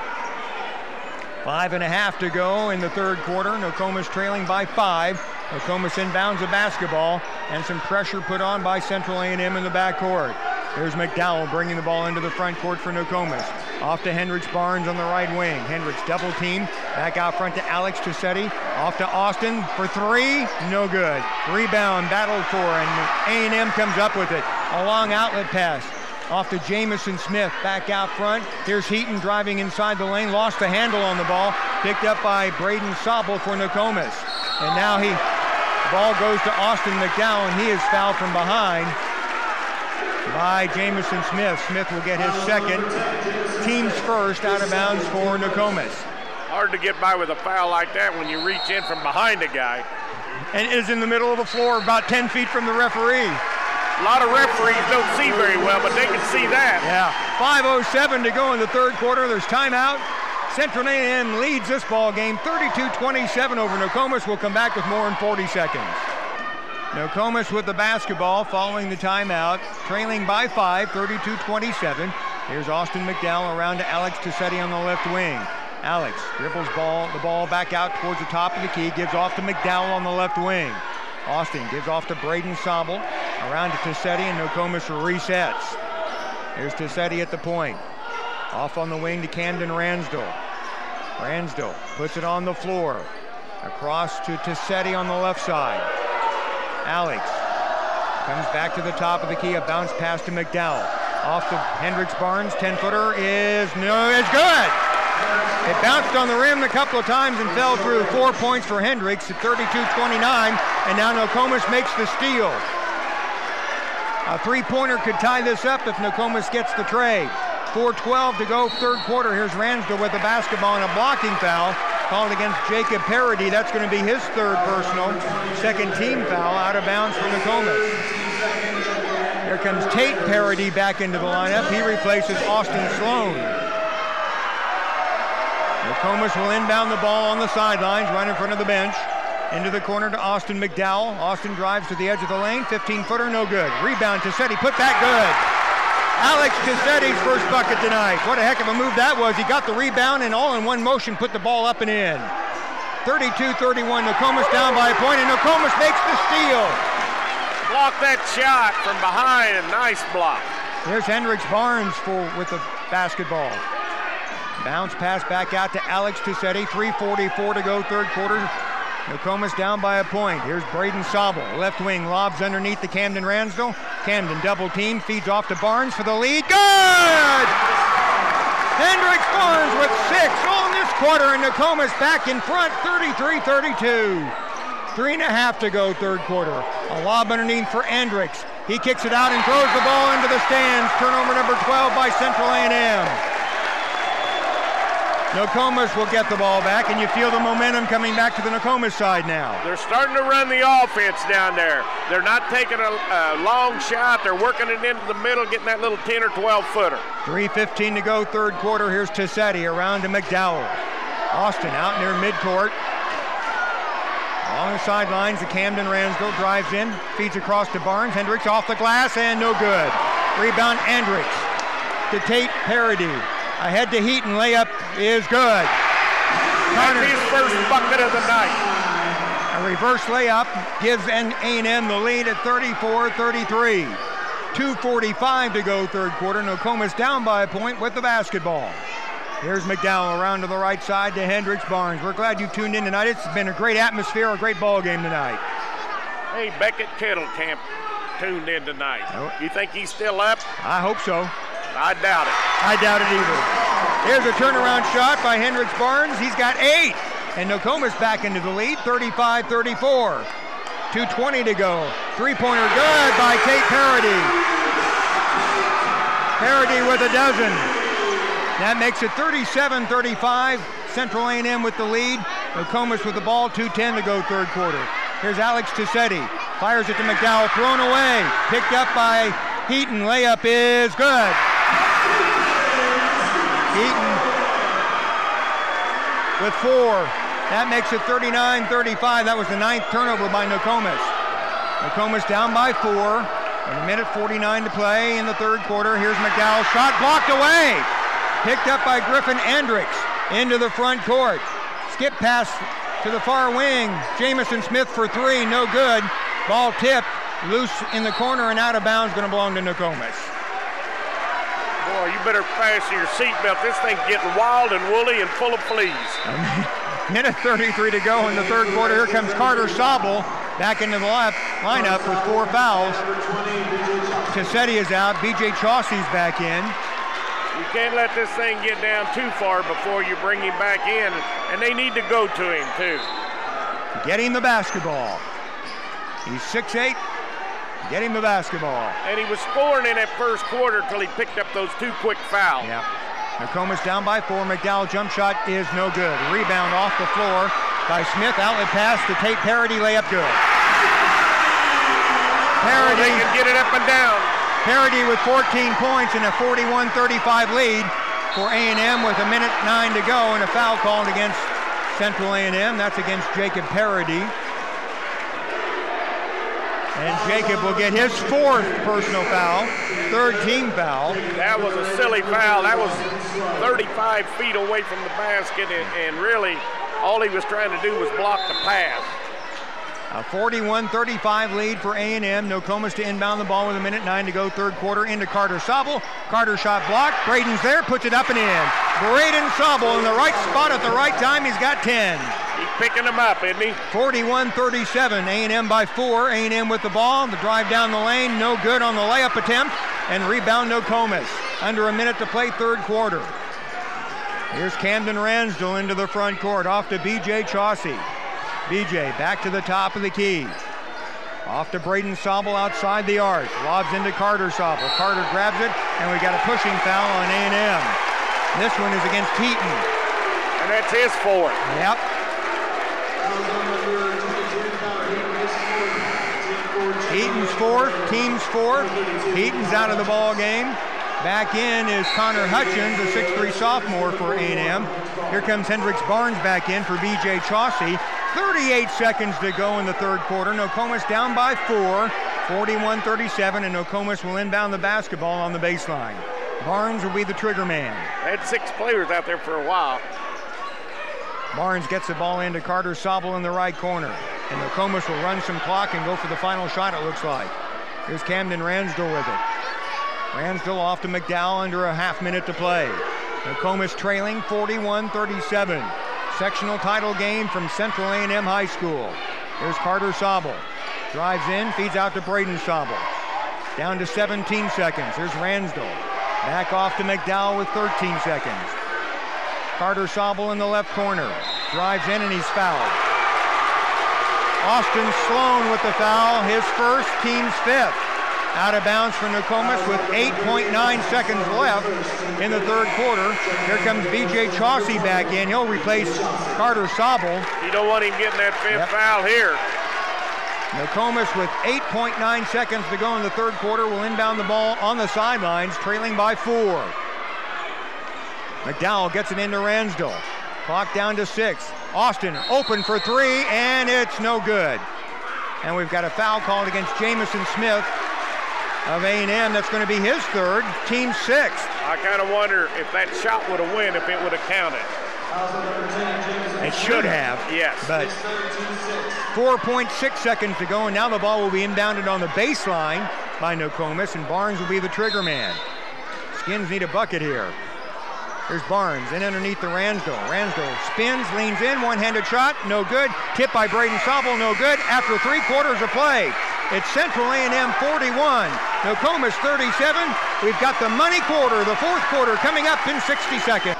5.5 to go in the third quarter. Nokomis trailing by 5. Nokomis inbounds the basketball, and some pressure put on by Central A&M in the backcourt. There's McDowell bringing the ball into the front court for Nokomis. Off to Hendrix Barnes on the right wing. Hendrix double team. Back out front to Alex Tussetti. Off to Austin for 3. No good. Rebound battled for, and A&M comes up with it. A long outlet pass. Off to Jamison Smith, back out front. Here's Heaton driving inside the lane, lost the handle on the ball. Picked up by Braden Sobel for Nokomis. And now the ball goes to Austin McDowell, and he is fouled from behind by Jamison Smith. Smith will get his second. Team's first out of bounds for Nokomis. Hard to get by with a foul like that when you reach in from behind a guy. And is in the middle of the floor, about 10 feet from the referee. A lot of referees don't see very well, but they can see that. Yeah, 5:07 to go in the third quarter. There's timeout. Central A&M leads this ball game 32-27 over Nokomis. We'll come back with more in 40 seconds. Nokomis with the basketball following the timeout, trailing by 5, 32-27. Here's Austin McDowell around to Alex Tussetti on the left wing. Alex dribbles the ball back out towards the top of the key, gives off to McDowell on the left wing. Austin gives off to Braden Sobel, around to Tussetti, and Nokomis resets. Here's Tussetti at the point. Off on the wing to Camden Ransdell. Ransdell puts it on the floor. Across to Tussetti on the left side. Alex comes back to the top of the key, a bounce pass to McDowell. Off to Hendrix Barnes, 10-footer is good. It bounced on the rim a couple of times and fell through. 4 points for Hendrix at 32-29, and now Nokomis makes the steal. A three-pointer could tie this up if Nokomis gets the trade. 4:12 to go, third quarter. Here's Ransdell with the basketball and a blocking foul called against Jacob Parody. That's going to be his third personal. Second team foul out of bounds for Nokomis. Here comes Tate Parody back into the lineup. He replaces Austin Sloan. Nokomis will inbound the ball on the sidelines, right in front of the bench. Into the corner to Austin McDowell. Austin drives to the edge of the lane. 15-footer, no good. Rebound, Tessetti, put that good. Alex Tessetti's first bucket tonight. What a heck of a move that was. He got the rebound and all in one motion put the ball up and in. 32-31, Nokomis down by a point, and Nokomis makes the steal. Block that shot from behind, a nice block. There's Hendricks Barnes with the basketball. Bounce pass back out to Alex Tessetti. 3:44 to go, third quarter. Nokomis down by a point. Here's Braden Sobel, left wing, lobs underneath the Camden Ransdell. Camden double team, feeds off to Barnes for the lead. Good! Hendricks Barnes with 6 all in this quarter, and Nokomis back in front, 33-32. 3.5 to go, third quarter. A lob underneath for Hendricks. He kicks it out and throws the ball into the stands. Turnover number 12 by Central A&M. Nokomis will get the ball back, and you feel the momentum coming back to the Nokomis side now. They're starting to run the offense down there. They're not taking a long shot. They're working it into the middle, getting that little 10 or 12 footer. 3:15 to go, third quarter. Here's Tessetti around to McDowell. Austin out near midcourt. Along the sidelines, the Camden Ransdell drives in, feeds across to Barnes. Hendricks off the glass, and no good. Rebound, Hendricks to Tate Parody. Ahead to Heaton, layup is good. That's his first bucket of the night. A reverse layup gives A&M the lead at 34-33. 2:45 to go, third quarter. Nokomis down by a point with the basketball. Here's McDowell around to the right side to Hendricks Barnes. We're glad you tuned in tonight. It's been a great atmosphere, a great ball game tonight. Hey, Beckett Kettlecamp tuned in tonight. You think he's still up? I hope so. I doubt it. I doubt it either. Here's a turnaround shot by Hendricks Barnes. He's got 8. And Nokomis back into the lead, 35-34. 2:20 to go. Three-pointer good by Tate Parody. Parody with a dozen. That makes it 37-35. Central A&M with the lead. Nokomis with the ball, 2:10 to go, third quarter. Here's Alex Tessetti. Fires it to McDowell, thrown away. Picked up by Heaton. Layup is good. Heaton with 4. That makes it 39-35. That was the 9th turnover by Nokomis. Nokomis down by 4. And 1:49 to play in the third quarter. Here's McDowell. Shot blocked away. Picked up by Griffin Hendricks into the front court. Skip pass to the far wing. Jamison Smith for 3. No good. Ball tipped. Loose in the corner and out of bounds. Going to belong to Nokomis. Boy, you better fasten your seatbelt. This thing's getting wild and woolly and full of fleas. 1:33 to go in the third quarter. Here comes Carter Sobel back into the lineup with 4 fouls. Tessetti is out. B.J. Chaucey's back in. You can't let this thing get down too far before you bring him back in, and they need to go to him, too. Getting the basketball. He's 6'8". Get him the basketball. And he was scoring in that first quarter till he picked up those 2 quick fouls. Yeah. Nokomis down by 4. McDowell jump shot is no good. Rebound off the floor by Smith. Outlet pass to Tate Parody. Layup good. Parody. They can get it up and down. Parody with 14 points and a 41-35 lead for A&M with 1:09 to go, and a foul called against Central A&M. That's against Jacob Parody. And Jacob will get his 4th personal foul, 3rd team foul. That was a silly foul. That was 35 feet away from the basket, and really all he was trying to do was block the pass. A 41-35 lead for A&M. Nokomis to inbound the ball with 1:09 to go, third quarter, into Carter Sobel. Carter shot blocked. Braden's there, puts it up and in. Braden Sobel in the right spot at the right time. He's got 10. He's picking them up, isn't he? 41-37. A&M by 4. A&M with the ball. The drive down the lane, no good on the layup attempt. And rebound Nokomis. Under a minute to play, third quarter. Here's Camden Ransdell into the front court. Off to B.J. Chaucey. B.J. back to the top of the key. Off to Braden Sobel outside the arc. Lobs into Carter Sobel. Carter grabs it, and we got a pushing foul on A&M. This one is against Heaton. And that's his 4th. Yep. Heaton's 4th, team's 4th. Heaton's out of the ball game. Back in is Connor Hutchins, a 6'3" sophomore for A&M. Here comes Hendricks Barnes back in for B.J. Chaucey. 38 seconds to go in the third quarter. Nokomis down by 4, 41-37, and Nokomis will inbound the basketball on the baseline. Barnes will be the trigger man. They had 6 players out there for a while. Barnes gets the ball into Carter Sobel in the right corner. And Nokomis will run some clock and go for the final shot, it looks like. Here's Camden Ransdell with it. Ransdell off to McDowell under a half minute to play. Nokomis trailing 41-37. Sectional title game from Central A&M High School. Here's Carter Sobel. Drives in, feeds out to Braden Sobel. Down to 17 seconds. Here's Ransdell. Back off to McDowell with 13 seconds. Carter Sobel in the left corner. Drives in and he's fouled. Austin Sloan with the foul, his first, team's 5th. Out of bounds for Nokomis with 8.9 seconds left in the third quarter. Here comes B.J. Chauncey back in. He'll replace Carter Sobel. You don't want him getting that 5th foul here. Nokomis with 8.9 seconds to go in the third quarter will inbound the ball on the sidelines, trailing by 4. McDowell gets it into Ransdell. Clock down to 6. Austin open for 3, and it's no good. And we've got a foul called against Jamison Smith of A&M. That's going to be his 3rd, team 6th. I kind of wonder if that shot would have went, if it would have counted. It should have. Yes. But 4.6 seconds to go, and now the ball will be inbounded on the baseline by Nokomis, and Barnes will be the trigger man. Skins need a bucket here. Here's Barnes in underneath the Ransdell. Ransdell spins, leans in, one-handed shot, no good. Tipped by Braden Sobel, no good. After 3 quarters of play, it's Central A&M 41, Nokomis 37. We've got the money quarter, the fourth quarter, coming up in 60 seconds.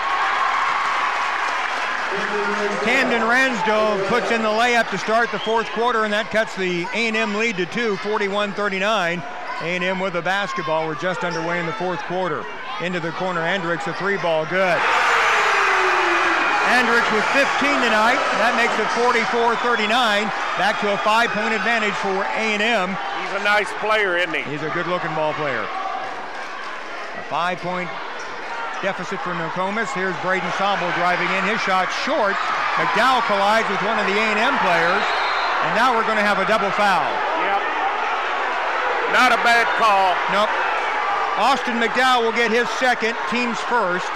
Camden Ransdell puts in the layup to start the fourth quarter, and that cuts the A&M lead to 2, 41-39. A&M with the basketball. We're just underway in the fourth quarter. Into the corner, Andricks, a 3-ball, good. Andricks with 15 tonight. That makes it 44-39. Back to a 5-point advantage for A&M. He's a nice player, isn't he? He's a good-looking ball player. A 5-point deficit for Nokomis. Here's Braden Sobel driving in. His shot short. McDowell collides with one of the A&M players. And now we're going to have a double foul. Yep. Not a bad call. Nope. Austin McDowell will get his 2nd, team's 1st.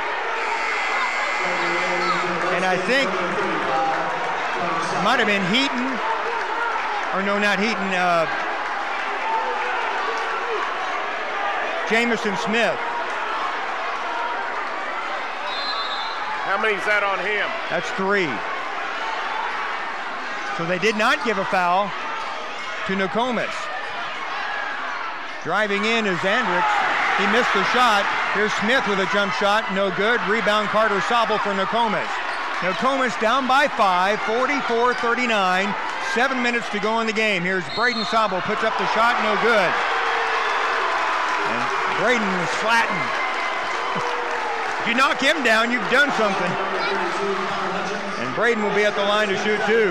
And I think it might have been Heaton, or no, not Heaton, Jamison Smith. How many is that on him? That's 3. So they did not give a foul to Nokomis. Driving in is Andricks. He missed the shot. Here's Smith with a jump shot. No good. Rebound Carter Sobel for Nokomis. Nokomis down by 5, 44-39. 7 minutes to go in the game. Here's Braden Sobel. Puts up the shot. No good. And Braden was flattened. If you knock him down, you've done something. And Braden will be at the line to shoot 2.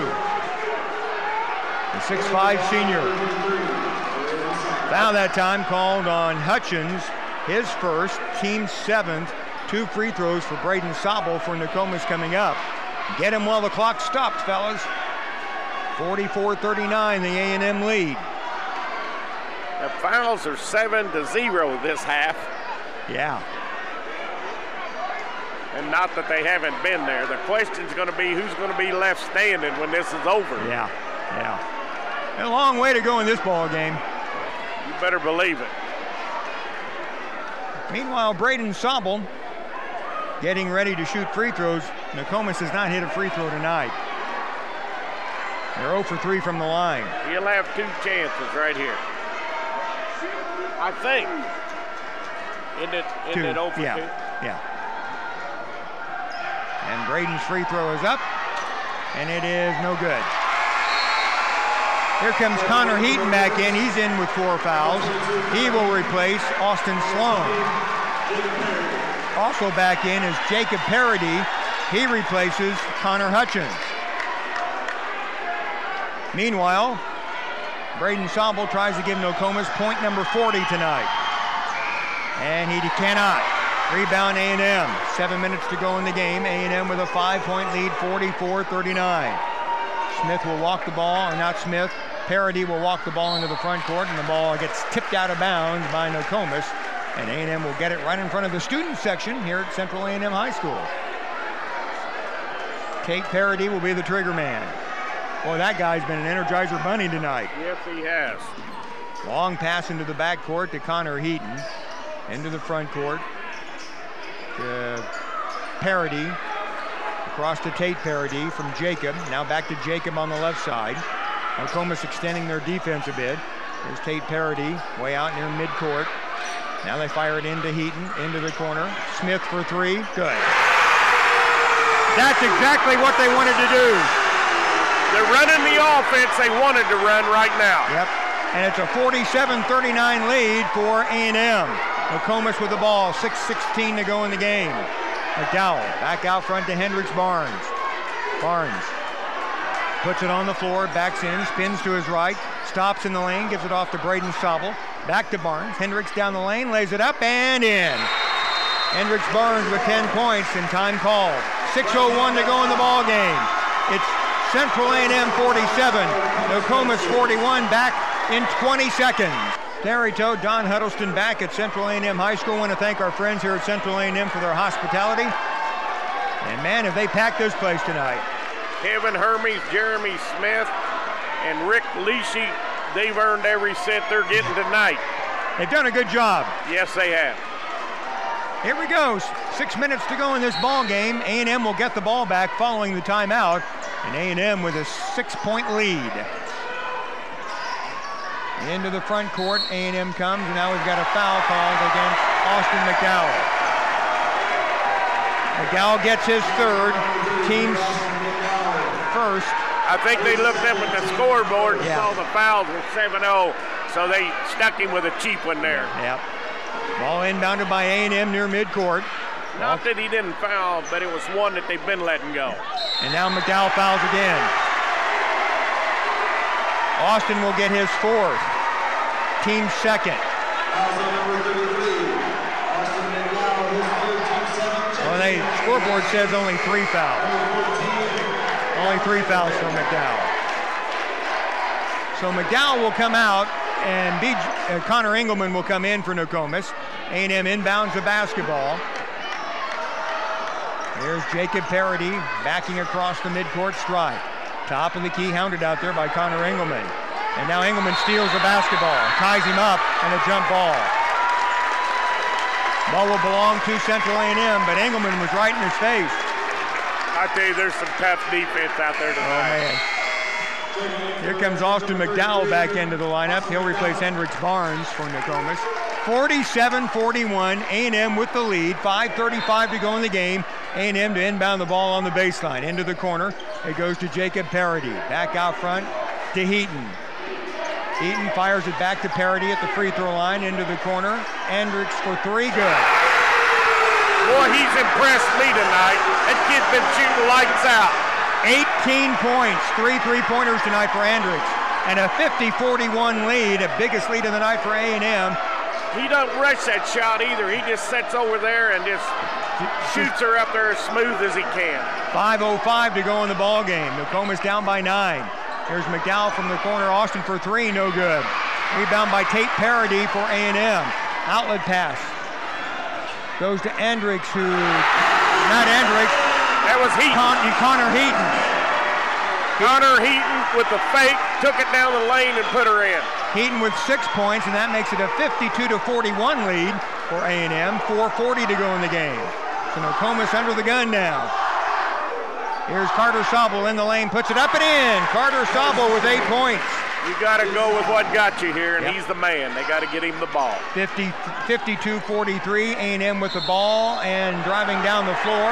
The 6'5 senior. Foul that time called on Hutchins, his 1st, team 7th. 2 free throws for Braden Sobel for Nokomis coming up. Get him while the clock stops, fellas. 44-39, the A&M lead. The fouls are 7-0 this half. Yeah. And not that they haven't been there. The question's going to be who's going to be left standing when this is over. Yeah, yeah. And a long way to go in this ball game. You better believe it. Meanwhile, Braden Sobel getting ready to shoot free throws. Nokomis has not hit a free throw tonight. They're 0 for 3 from the line. He'll have 2 chances right here. I think. Isn't it 0 for 2? Yeah. And Braden's free throw is up, and it is no good. Here comes Connor Heaton back in. He's in with 4 fouls. He will replace Austin Sloan. Also back in is Jacob Parody. He replaces Connor Hutchins. Meanwhile, Braden Sobel tries to give Nokomis point number 40 tonight. And he cannot. Rebound A&M. 7 minutes to go in the game. A&M with a 5-point lead, 44-39. Smith will walk the ball, or not Smith, Parody will walk the ball into the front court, and the ball gets tipped out of bounds by Nokomis, and A&M will get it right in front of the student section here at Central A&M High School. Tate Parody will be the trigger man. Boy, that guy's been an Energizer bunny tonight. Yes, he has. Long pass into the backcourt to Connor Heaton. Into the front court to Parody. Across to Tate Parody from Jacob. Now back to Jacob on the left side. Nokomis extending their defense a bit. There's Tate Parody way out near midcourt. Now they fire it into Heaton, into the corner. Smith for three. Good. That's exactly what they wanted to do. They're running the offense they wanted to run right now. Yep. And it's a 47-39 lead for A&M. Nokomis with the ball, 6:16 to go in the game. McDowell back out front to Hendricks Barnes. Barnes puts it on the floor, backs in, spins to his right, stops in the lane, gives it off to Braden Sobel. Back to Barnes. Hendricks down the lane, lays it up and in. Hendricks Barnes with 10 points and time called. 6:01 to go in the ball game. It's Central A&M 47, Nokomis 41, back in 20 seconds. Terry Toad, Don Huddleston back at Central A&M High School. I want to thank our friends here at Central A&M for their hospitality. And man, have they packed this place tonight. Kevin Hermes, Jeremy Smith, and Rick Leachy, they've earned every cent they're getting tonight. They've done a good job. Yes, they have. Here we go. 6 minutes to go in this ball game. A&M will get the ball back following the timeout. And A&M with a 6-point lead. Into the front court, A&M comes, and now we've got a foul called against Austin McDowell. McDowell gets his third, team's first. I think they looked up at the scoreboard and saw the fouls were 7-0, so they stuck him with a cheap one there. Yep. Ball inbounded by A&M near midcourt. Not that he didn't foul, but it was one that they've been letting go. And now McDowell fouls again. Austin will get his fourth, team second. Well, the scoreboard says only 3 fouls. Only 3 fouls for McDowell. So McDowell will come out, and Connor Engelman will come in for Nokomis. A&M inbounds the basketball. Here's Jacob Parody backing across the midcourt stripe. Top of the key, hounded out there by Connor Engelman. And now Engelman steals the basketball, ties him up, and a jump ball. Ball will belong to Central A&M, but Engelman was right in his face. I tell you, there's some tough defense out there tonight. Oh, man. Here comes Austin McDowell back into the lineup. He'll replace Hendricks Barnes for Nokomis. 47-41, A&M with the lead. 5:35 to go in the game. A&M to inbound the ball on the baseline. Into the corner. It goes to Jacob Parody. Back out front to Heaton. Heaton fires it back to Parody at the free throw line. Into the corner. Hendricks for three. Good. Boy, he's impressed me tonight. That kid's been shooting lights out. 18 points. 3 3-pointers tonight for Hendricks. And a 50-41 lead. The biggest lead of the night for A&M. He doesn't rush that shot either. He just sits over there and just shoots her up there as smooth as he can. 5:05 to go in the ball game. Nokomis down by 9. Here's McDowell from the corner. Austin for three, no good. Rebound by Tate Parody for A&M. Outlet pass. Goes to Hendricks, not Hendricks. That was Heaton. Connor Heaton. Connor Heaton with the fake, took it down the lane and put her in. Heaton with 6 points, and that makes it a 52-41 lead for A&M. 4:40 to go in the game. So Nokomis under the gun now. Here's Carter Sobel in the lane, puts it up and in. Carter Sobel with 8 points. You got to go with what got you here, and he's the man. They got to get him the ball. 52-43, A&M with the ball and driving down the floor.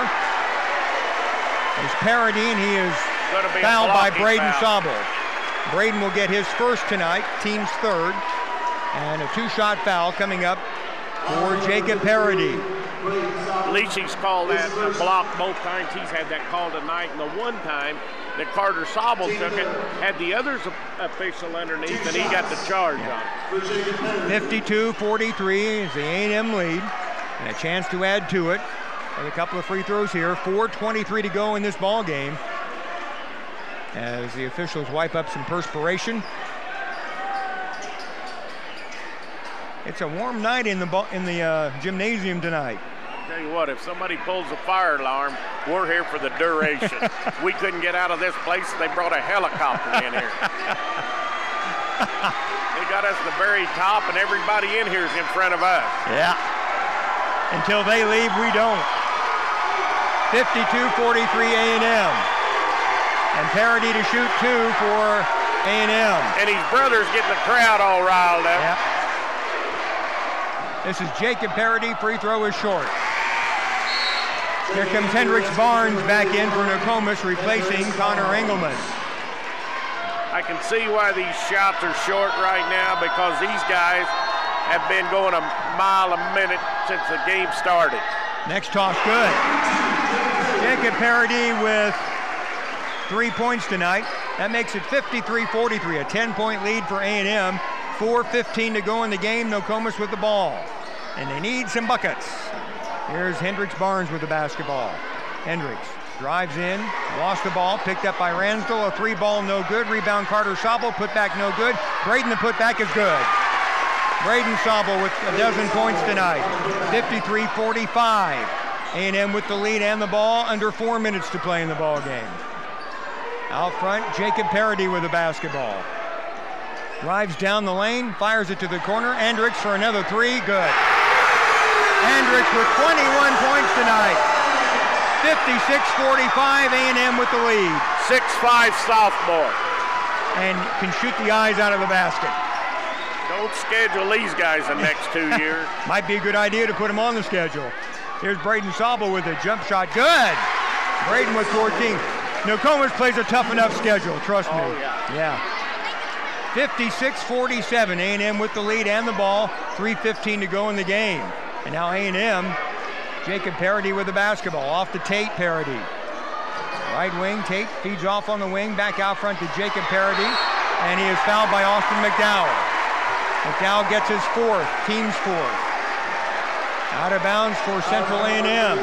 There's Parody, and he is fouled by Braden Sobel. Braden will get his first tonight, team's third. And a 2-shot foul coming up for Jacob Parody. Leachy's called that a block both times. He's had that call tonight. And the one time that Carter Sobel took it, had the other official underneath, and he got the charge on it. 52-43 is the A&M lead. And a chance to add to it with a couple of free throws here. 4:23 to go in this ball game. as the officials wipe up some perspiration. It's a warm night in the gymnasium tonight. Tell you what, if somebody pulls a fire alarm, we're here for the duration. We couldn't get out of this place, so they brought a helicopter in here. They got us the very top, and everybody in here is in front of us. Yeah. Until they leave, we don't. 52-43 A&M. And Parody to shoot 2 for A&M. And his brother's getting the crowd all riled up. Yep. This is Jacob Parody. Free throw is short. Here comes Hendricks Barnes back in for Nokomis, replacing Connor Engelman. I can see why these shots are short right now, because these guys have been going a mile a minute since the game started. Next toss, good. Jacob Parody with 3 points tonight. That makes it 53-43, a 10-point lead for A&M. 4:15 to go in the game. Nokomis with the ball, and they need some buckets. Here's Hendricks Barnes with the basketball. Hendricks drives in, lost the ball, picked up by Ransdell. A 3-ball, no good. Rebound Carter Sobel, put back no good. Braden, the putback is good. Braden Sobel with a dozen points tonight. 53-45. A&M with the lead and the ball. Under 4 minutes to play in the ball game. Out front, Jacob Parody with the basketball. Drives down the lane, fires it to the corner. Hendricks for another 3, good. Hendricks with 21 points tonight. 56-45, A&M with the lead. 6'5" sophomore. And can shoot the eyes out of the basket. Don't schedule these guys the next 2 years. Might be a good idea to put them on the schedule. Here's Braden Sobel with a jump shot, good. Braden with 14. Nokomis plays a tough enough schedule, trust me. Oh, yeah. 56-47, A&M with the lead and the ball. 3:15 to go in the game. And now A&M, Jacob Parody with the basketball. Off to Tate Parody. Right wing, Tate feeds off on the wing, back out front to Jacob Parody. And he is fouled by Austin McDowell. McDowell gets his 4th, team's 4th. Out of bounds for Central A&M.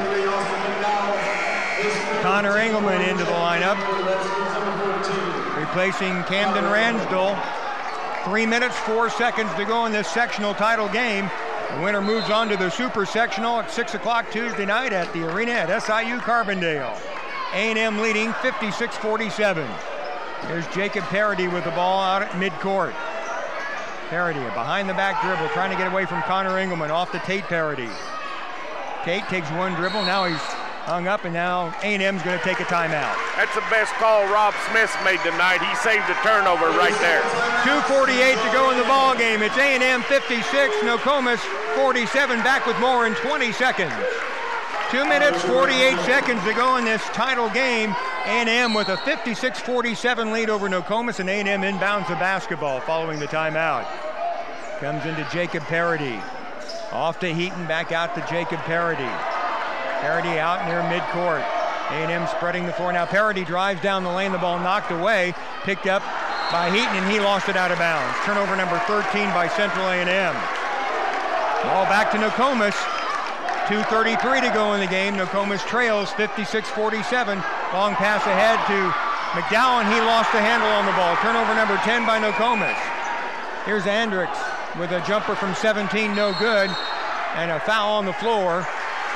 Connor Engelman into the lineup, replacing Camden Ransdell. 3 minutes, 4 seconds to go in this sectional title game. The winner moves on to the Super Sectional at 6 o'clock Tuesday night at the arena at SIU Carbondale. A&M leading 56-47. Here's Jacob Parody with the ball out at midcourt. Parody, a behind-the-back dribble, trying to get away from Connor Engelman. Off to Tate Parody. Tate takes one dribble. Now he's hung up, and now A&M's going to take a timeout. That's the best call Rob Smith's made tonight. He saved a turnover right there. 2:48 to go in the ball game. It's A&M 56, Nokomis 47. Back with more in 20 seconds. 2 minutes, 48 seconds to go in this title game. A&M with a 56-47 lead over Nokomis, and A&M inbounds the basketball following the timeout. Comes into Jacob Parody. Off to Heaton, back out to Jacob Parody. Parody out near midcourt. A&M spreading the floor. Now Parody drives down the lane, the ball knocked away, picked up by Heaton, and he lost it out of bounds. Turnover number 13 by Central A&M. Ball back to Nokomis. 2:33 to go in the game. Nokomis trails 56-47. Long pass ahead to McDowell, and he lost the handle on the ball. Turnover number 10 by Nokomis. Here's Hendricks with a jumper from 17, no good, and a foul on the floor.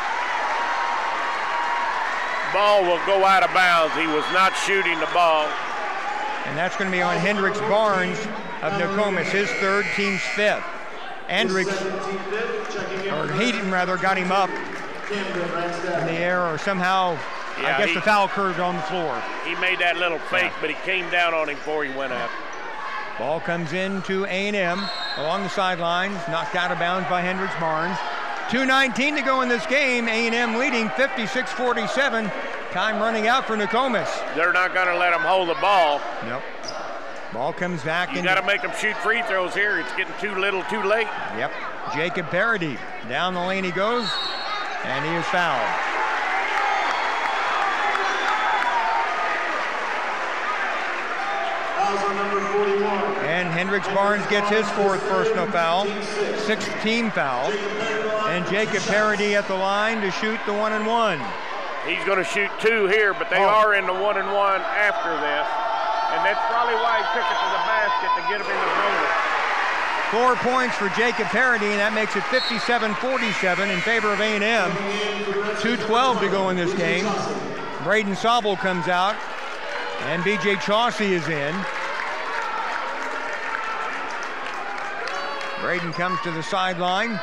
Ball will go out of bounds. He was not shooting the ball. And that's going to be on Hendricks Barnes of Nokomis, his 3rd, team's 5th. Hendricks, or Heaton rather, got him up in the air, or somehow, I guess the foul occurred on the floor. He made that little fake, but he came down on him before he went up. Ball comes in to A&M along the sidelines, knocked out of bounds by Hendricks Barnes. 2:19 to go in this game. A&M leading 56-47. Time running out for Nokomis. They're not going to let him hold the ball. Nope. Ball comes back. You got to make them shoot free throws here. It's getting too little, too late. Yep. Jacob Parody. Down the lane he goes, and he is fouled. And Hendricks Barnes gets his 4th personal foul, 6th team foul. And Jacob Parody at the line to shoot the 1-and-1. He's going to shoot 2 here, but they are in the 1-and-1 after this. And that's probably why he took it to the basket to get him in the bonus. 4 points for Jacob Parody, and that makes it 57-47 in favor of A&M. 2:12 to go in this game. Braden Sobel comes out, and B.J. Chauncey is in. Braden comes to the sideline.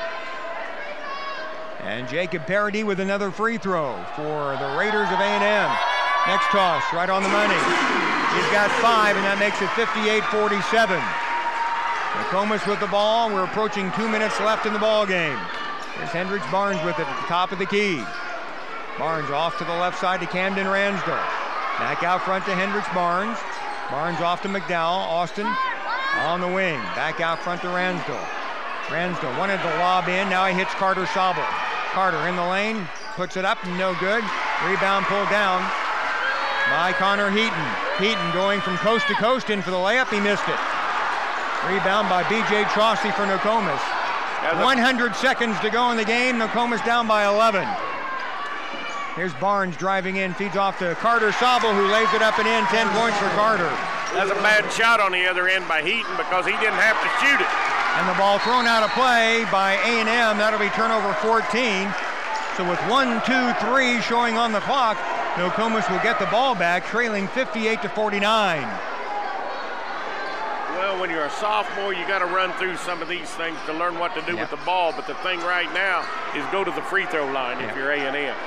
And Jacob Parody with another free throw for the Raiders of A&M. Next toss, right on the money. He's got 5, and that makes it 58-47. Nokomis with the ball. We're approaching 2 minutes left in the ball game. Here's Hendricks Barnes with it at the top of the key. Barnes off to the left side to Camden Ransdell. Back out front to Hendricks Barnes. Barnes off to McDowell. Austin on the wing. Back out front to Ransdell. Ransdell wanted to lob in. Now he hits Carter Sobel. Carter in the lane. Puts it up. No good. Rebound pulled down by Connor Heaton. Heaton going from coast to coast in for the layup. He missed it. Rebound by B.J. Chauncey for Nokomis. 100 seconds to go in the game. Nokomis down by 11. Here's Barnes driving in. Feeds off to Carter Sobel, who lays it up and in. 10 points for Carter. That's a bad shot on the other end by Heaton because he didn't have to shoot it. And the ball thrown out of play by A&M. That'll be turnover 14. So with 1, 2, 3 showing on the clock, Nokomis will get the ball back, trailing 58-49. Well, when you're a sophomore, you got to run through some of these things to learn what to do with the ball. But the thing right now is go to the free throw line if you're A&M.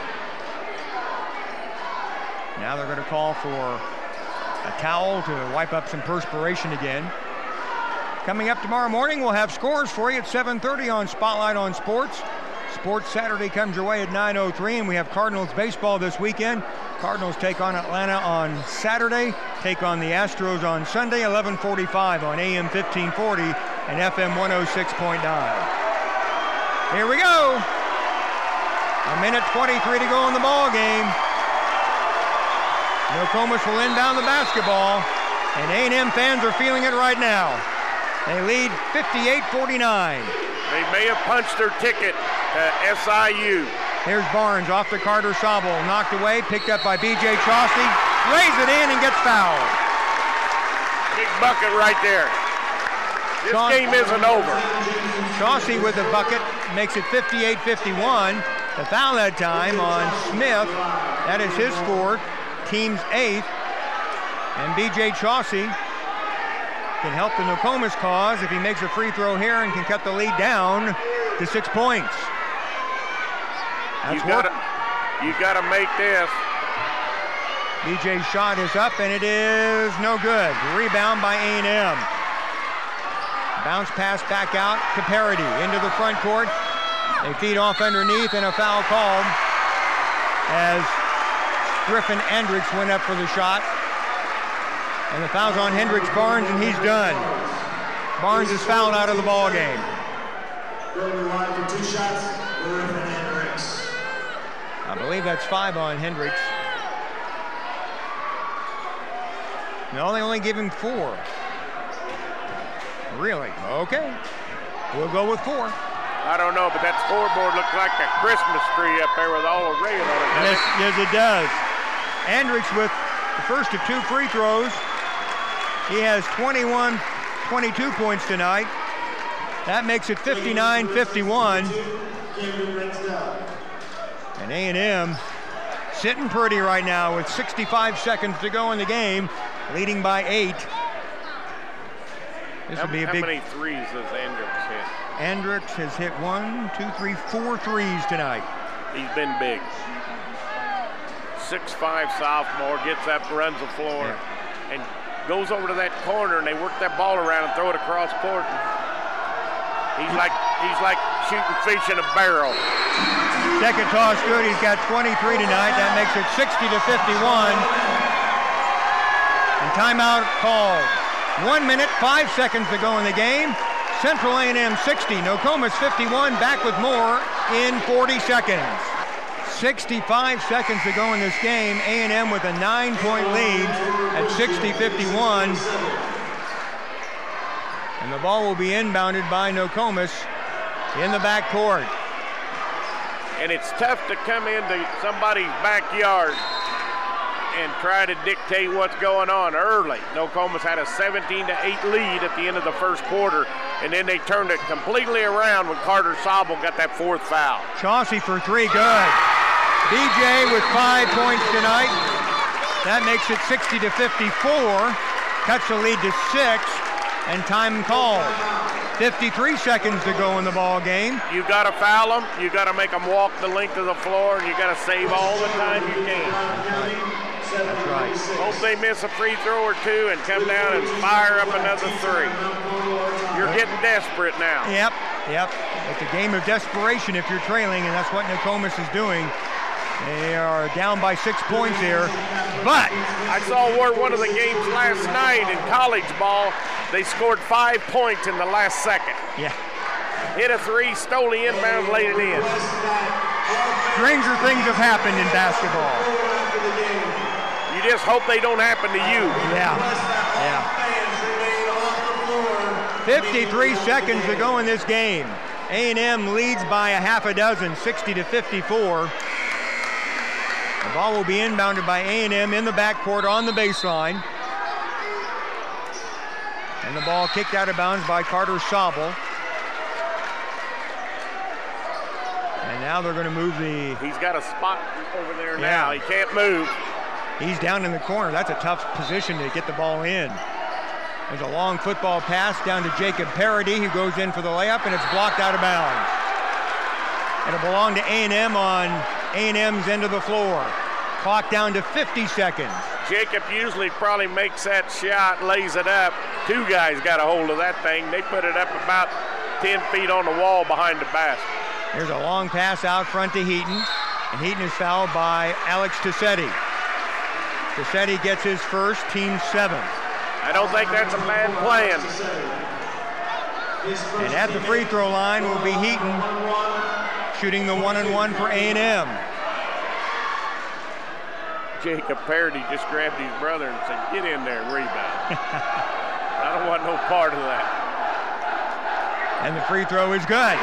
Now they're going to call for a towel to wipe up some perspiration again. Coming up tomorrow morning, we'll have scores for you at 7:30 on Spotlight on Sports. Sports Saturday comes your way at 9:03, and we have Cardinals baseball this weekend. Cardinals take on Atlanta on Saturday, take on the Astros on Sunday, 11:45 on AM 1540 and FM 106.9. Here we go. A minute 23 to go in the ball game. Nokomis will inbound the basketball, and A&M fans are feeling it right now. They lead 58-49. They may have punched their ticket to SIU. Here's Barnes off to Carter Sobel. Knocked away, picked up by B.J. Chauncey. Lays it in and gets fouled. Big bucket right there. This game isn't over. Chauncey with the bucket makes it 58-51. The foul that time on Smith. That is his fourth, team's 8th. And B.J. Chauncey can help the Nokomis cause if he makes a free throw here and can cut the lead down to 6 points. You gotta make this. BJ's shot is up and it is no good. Rebound by A&M. Bounce pass back out to Parody into the front court. They feed off underneath and a foul called as Griffin Hendricks went up for the shot. And the foul's on Hendricks Barnes, and he's done. Barnes is fouled out of the ball game. I believe that's 5 on Hendricks. No, they only give him 4. Really? Okay. We'll go with 4. I don't know, but that scoreboard looks like a Christmas tree up there with all the red on it. Yes, it does. Hendricks with the first of 2 free throws. He has 22 points tonight. That makes it 59-51. And A&M sitting pretty right now with 65 seconds to go in the game, leading by 8. This will be a big. How many threes has Hendricks hit? Hendricks has hit 1, 2, 3, 4 threes tonight. He's been big. 6'5" sophomore, gets up, runs the floor, and goes over to that corner, and they work that ball around and throw it across court. He's like shooting fish in a barrel. Second toss good. He's got 23 tonight. That makes it 60-51. And timeout called. 1 minute, 5 seconds to go in the game. Central A&M 60, Nokomis 51. Back with more in 40 seconds. 65 seconds to go in this game. A&M with a 9-point lead at 60-51. And the ball will be inbounded by Nokomis in the backcourt. And it's tough to come into somebody's backyard and try to dictate what's going on early. Nokomis had a 17-8 lead at the end of the first quarter, and then they turned it completely around when Carter Sobel got that fourth foul. Chauncey for three, good. BJ with 5 points tonight. That makes it 60-54. Cuts the lead to 6, and time called. 53 seconds to go in the ball game. You got to foul them. You got to make them walk the length of the floor, and you got to save all the time you can. That's right. Hope they miss a free throw or two and come down and fire up another three. You're getting desperate now. Yep. It's a game of desperation if you're trailing, and that's what Nokomis is doing. They are down by 6 points here, but I saw one of the games last night in college ball. They scored 5 points in the last second. Yeah. Hit a three, stole the inbound, laid it in. Stranger things have happened in basketball. You just hope they don't happen to you. Yeah. 53 seconds to go in this game. A&M leads by a half a dozen, 60-54. The ball will be inbounded by A&M in the backcourt on the baseline. And the ball kicked out of bounds by Carter Sobel. And now they're going to move the... He's got a spot over there now. He can't move. He's down in the corner. That's a tough position to get the ball in. There's a long football pass down to Jacob Parody, who goes in for the layup, and it's blocked out of bounds. It'll belong to A&M on A&M's end of the floor. Clock down to 50 seconds. Jacob usually probably makes that shot, lays it up. Two guys got a hold of that thing. They put it up about 10 feet on the wall behind the basket. There's a long pass out front to Heaton, and Heaton is fouled by Alex Tassetti. Tassetti gets his first, team 7th. I don't think that's a bad plan. And at the free throw line will be Heaton, shooting the 1-and-1 for A&M. Jacob Parody just grabbed his brother and said, get in there and rebound. I don't want no part of that. And the free throw is good.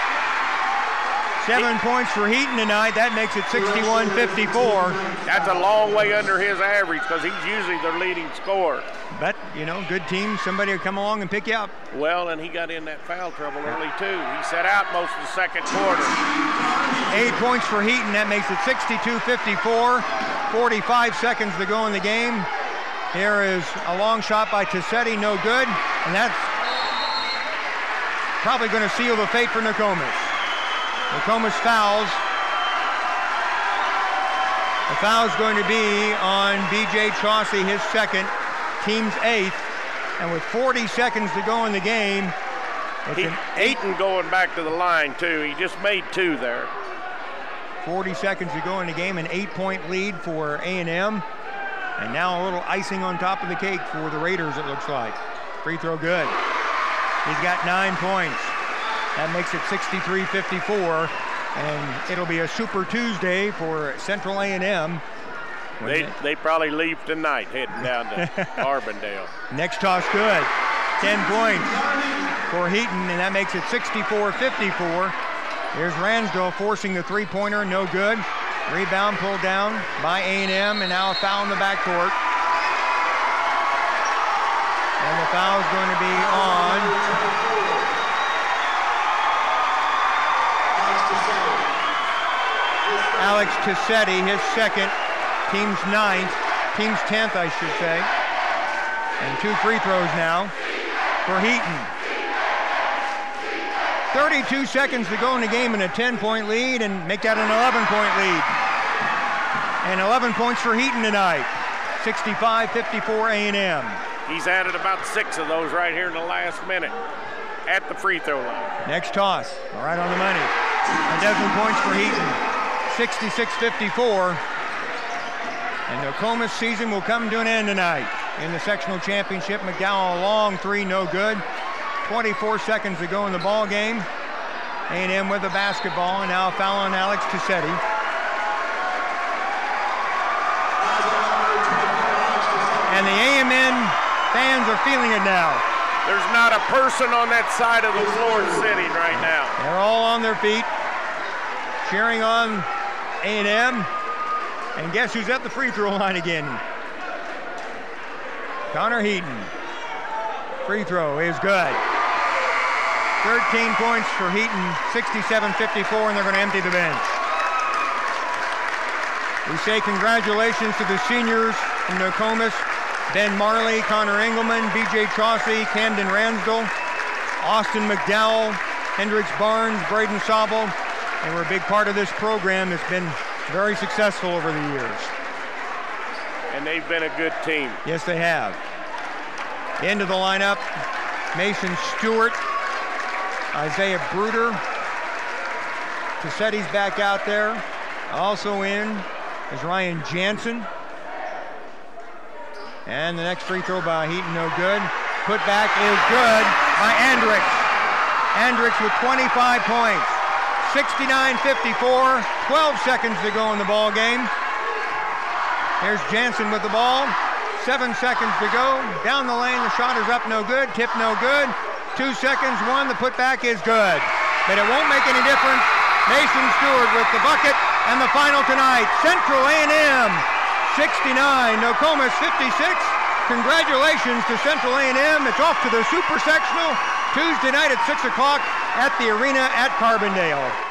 7 points for Heaton tonight. That makes it 61-54. That's a long way under his average because he's usually their leading scorer. But, you know, good team, somebody will come along and pick you up. Well, and he got in that foul trouble early, too. He sat out most of the second quarter. 8 points for Heaton. That makes it 62-54. 45 seconds to go in the game. Here is a long shot by Tassetti, no good. And that's probably going to seal the fate for Nokomis. Nokomis fouls. The foul is going to be on B.J. Chauncey, his second, team's 8th. And with 40 seconds to go in the game, Heaton going back to the line, too. He just made 2 there. 40 seconds to go in the game, an 8-point lead for A&M. And now a little icing on top of the cake for the Raiders, it looks like. Free throw good. He's got 9 points. That makes it 63-54. And it'll be a Super Tuesday for Central A&M. They probably leave tonight heading down to Carbondale. Next toss good. 10 points for Heaton, and that makes it 64-54. Here's Ransdell forcing the three-pointer, no good. Rebound pulled down by A&M, and now a foul in the backcourt. And the foul is going to be on Alex Tassetti, his second, team's 9th, team's 10th, I should say. And 2 free throws now for Heaton. 32 seconds to go in the game and a 10-point lead, and make that an 11-point lead. And 11 points for Heaton tonight. 65-54 A&M. He's added about 6 of those right here in the last minute at the free throw line. Next toss, right on the money. A dozen points for Heaton. 66-54. And Nokomis' season will come to an end tonight. In the sectional championship, McDowell, a long 3, no good. 24 seconds to go in the ball game. A&M with the basketball, and now a foul on Alex Tassetti. And the A&M fans are feeling it now. There's not a person on that side of the floor sitting right now. They're all on their feet, cheering on A&M. And guess who's at the free throw line again? Connor Heaton. Free throw is good. 13 points for Heaton, 67-54, and they're going to empty the bench. We say congratulations to the seniors from Nokomis, Ben Marley, Connor Engelman, BJ Chauncey, Camden Ransdell, Austin McDowell, Hendricks Barnes, Braden Sobel, and we're a big part of this program. It's been very successful over the years. And they've been a good team. Yes, they have. Into the lineup, Mason Stewart, Isaiah Bruder. Cassetti's back out there. Also in is Ryan Jansen. And the next free throw by Heaton, no good. Put back is good by Andricks. Andricks with 25 points. 69-54, 12 seconds to go in the ball game. Here's Jansen with the ball. 7 seconds to go. Down the lane, the shot is up, no good. Tip, no good. 2 seconds, one. The putback is good. But it won't make any difference. Mason Stewart with the bucket and the final tonight. Central A&M 69, Nokomis 56. Congratulations to Central A&M. It's off to the Super Sectional Tuesday night at 6 o'clock at the arena at Carbondale.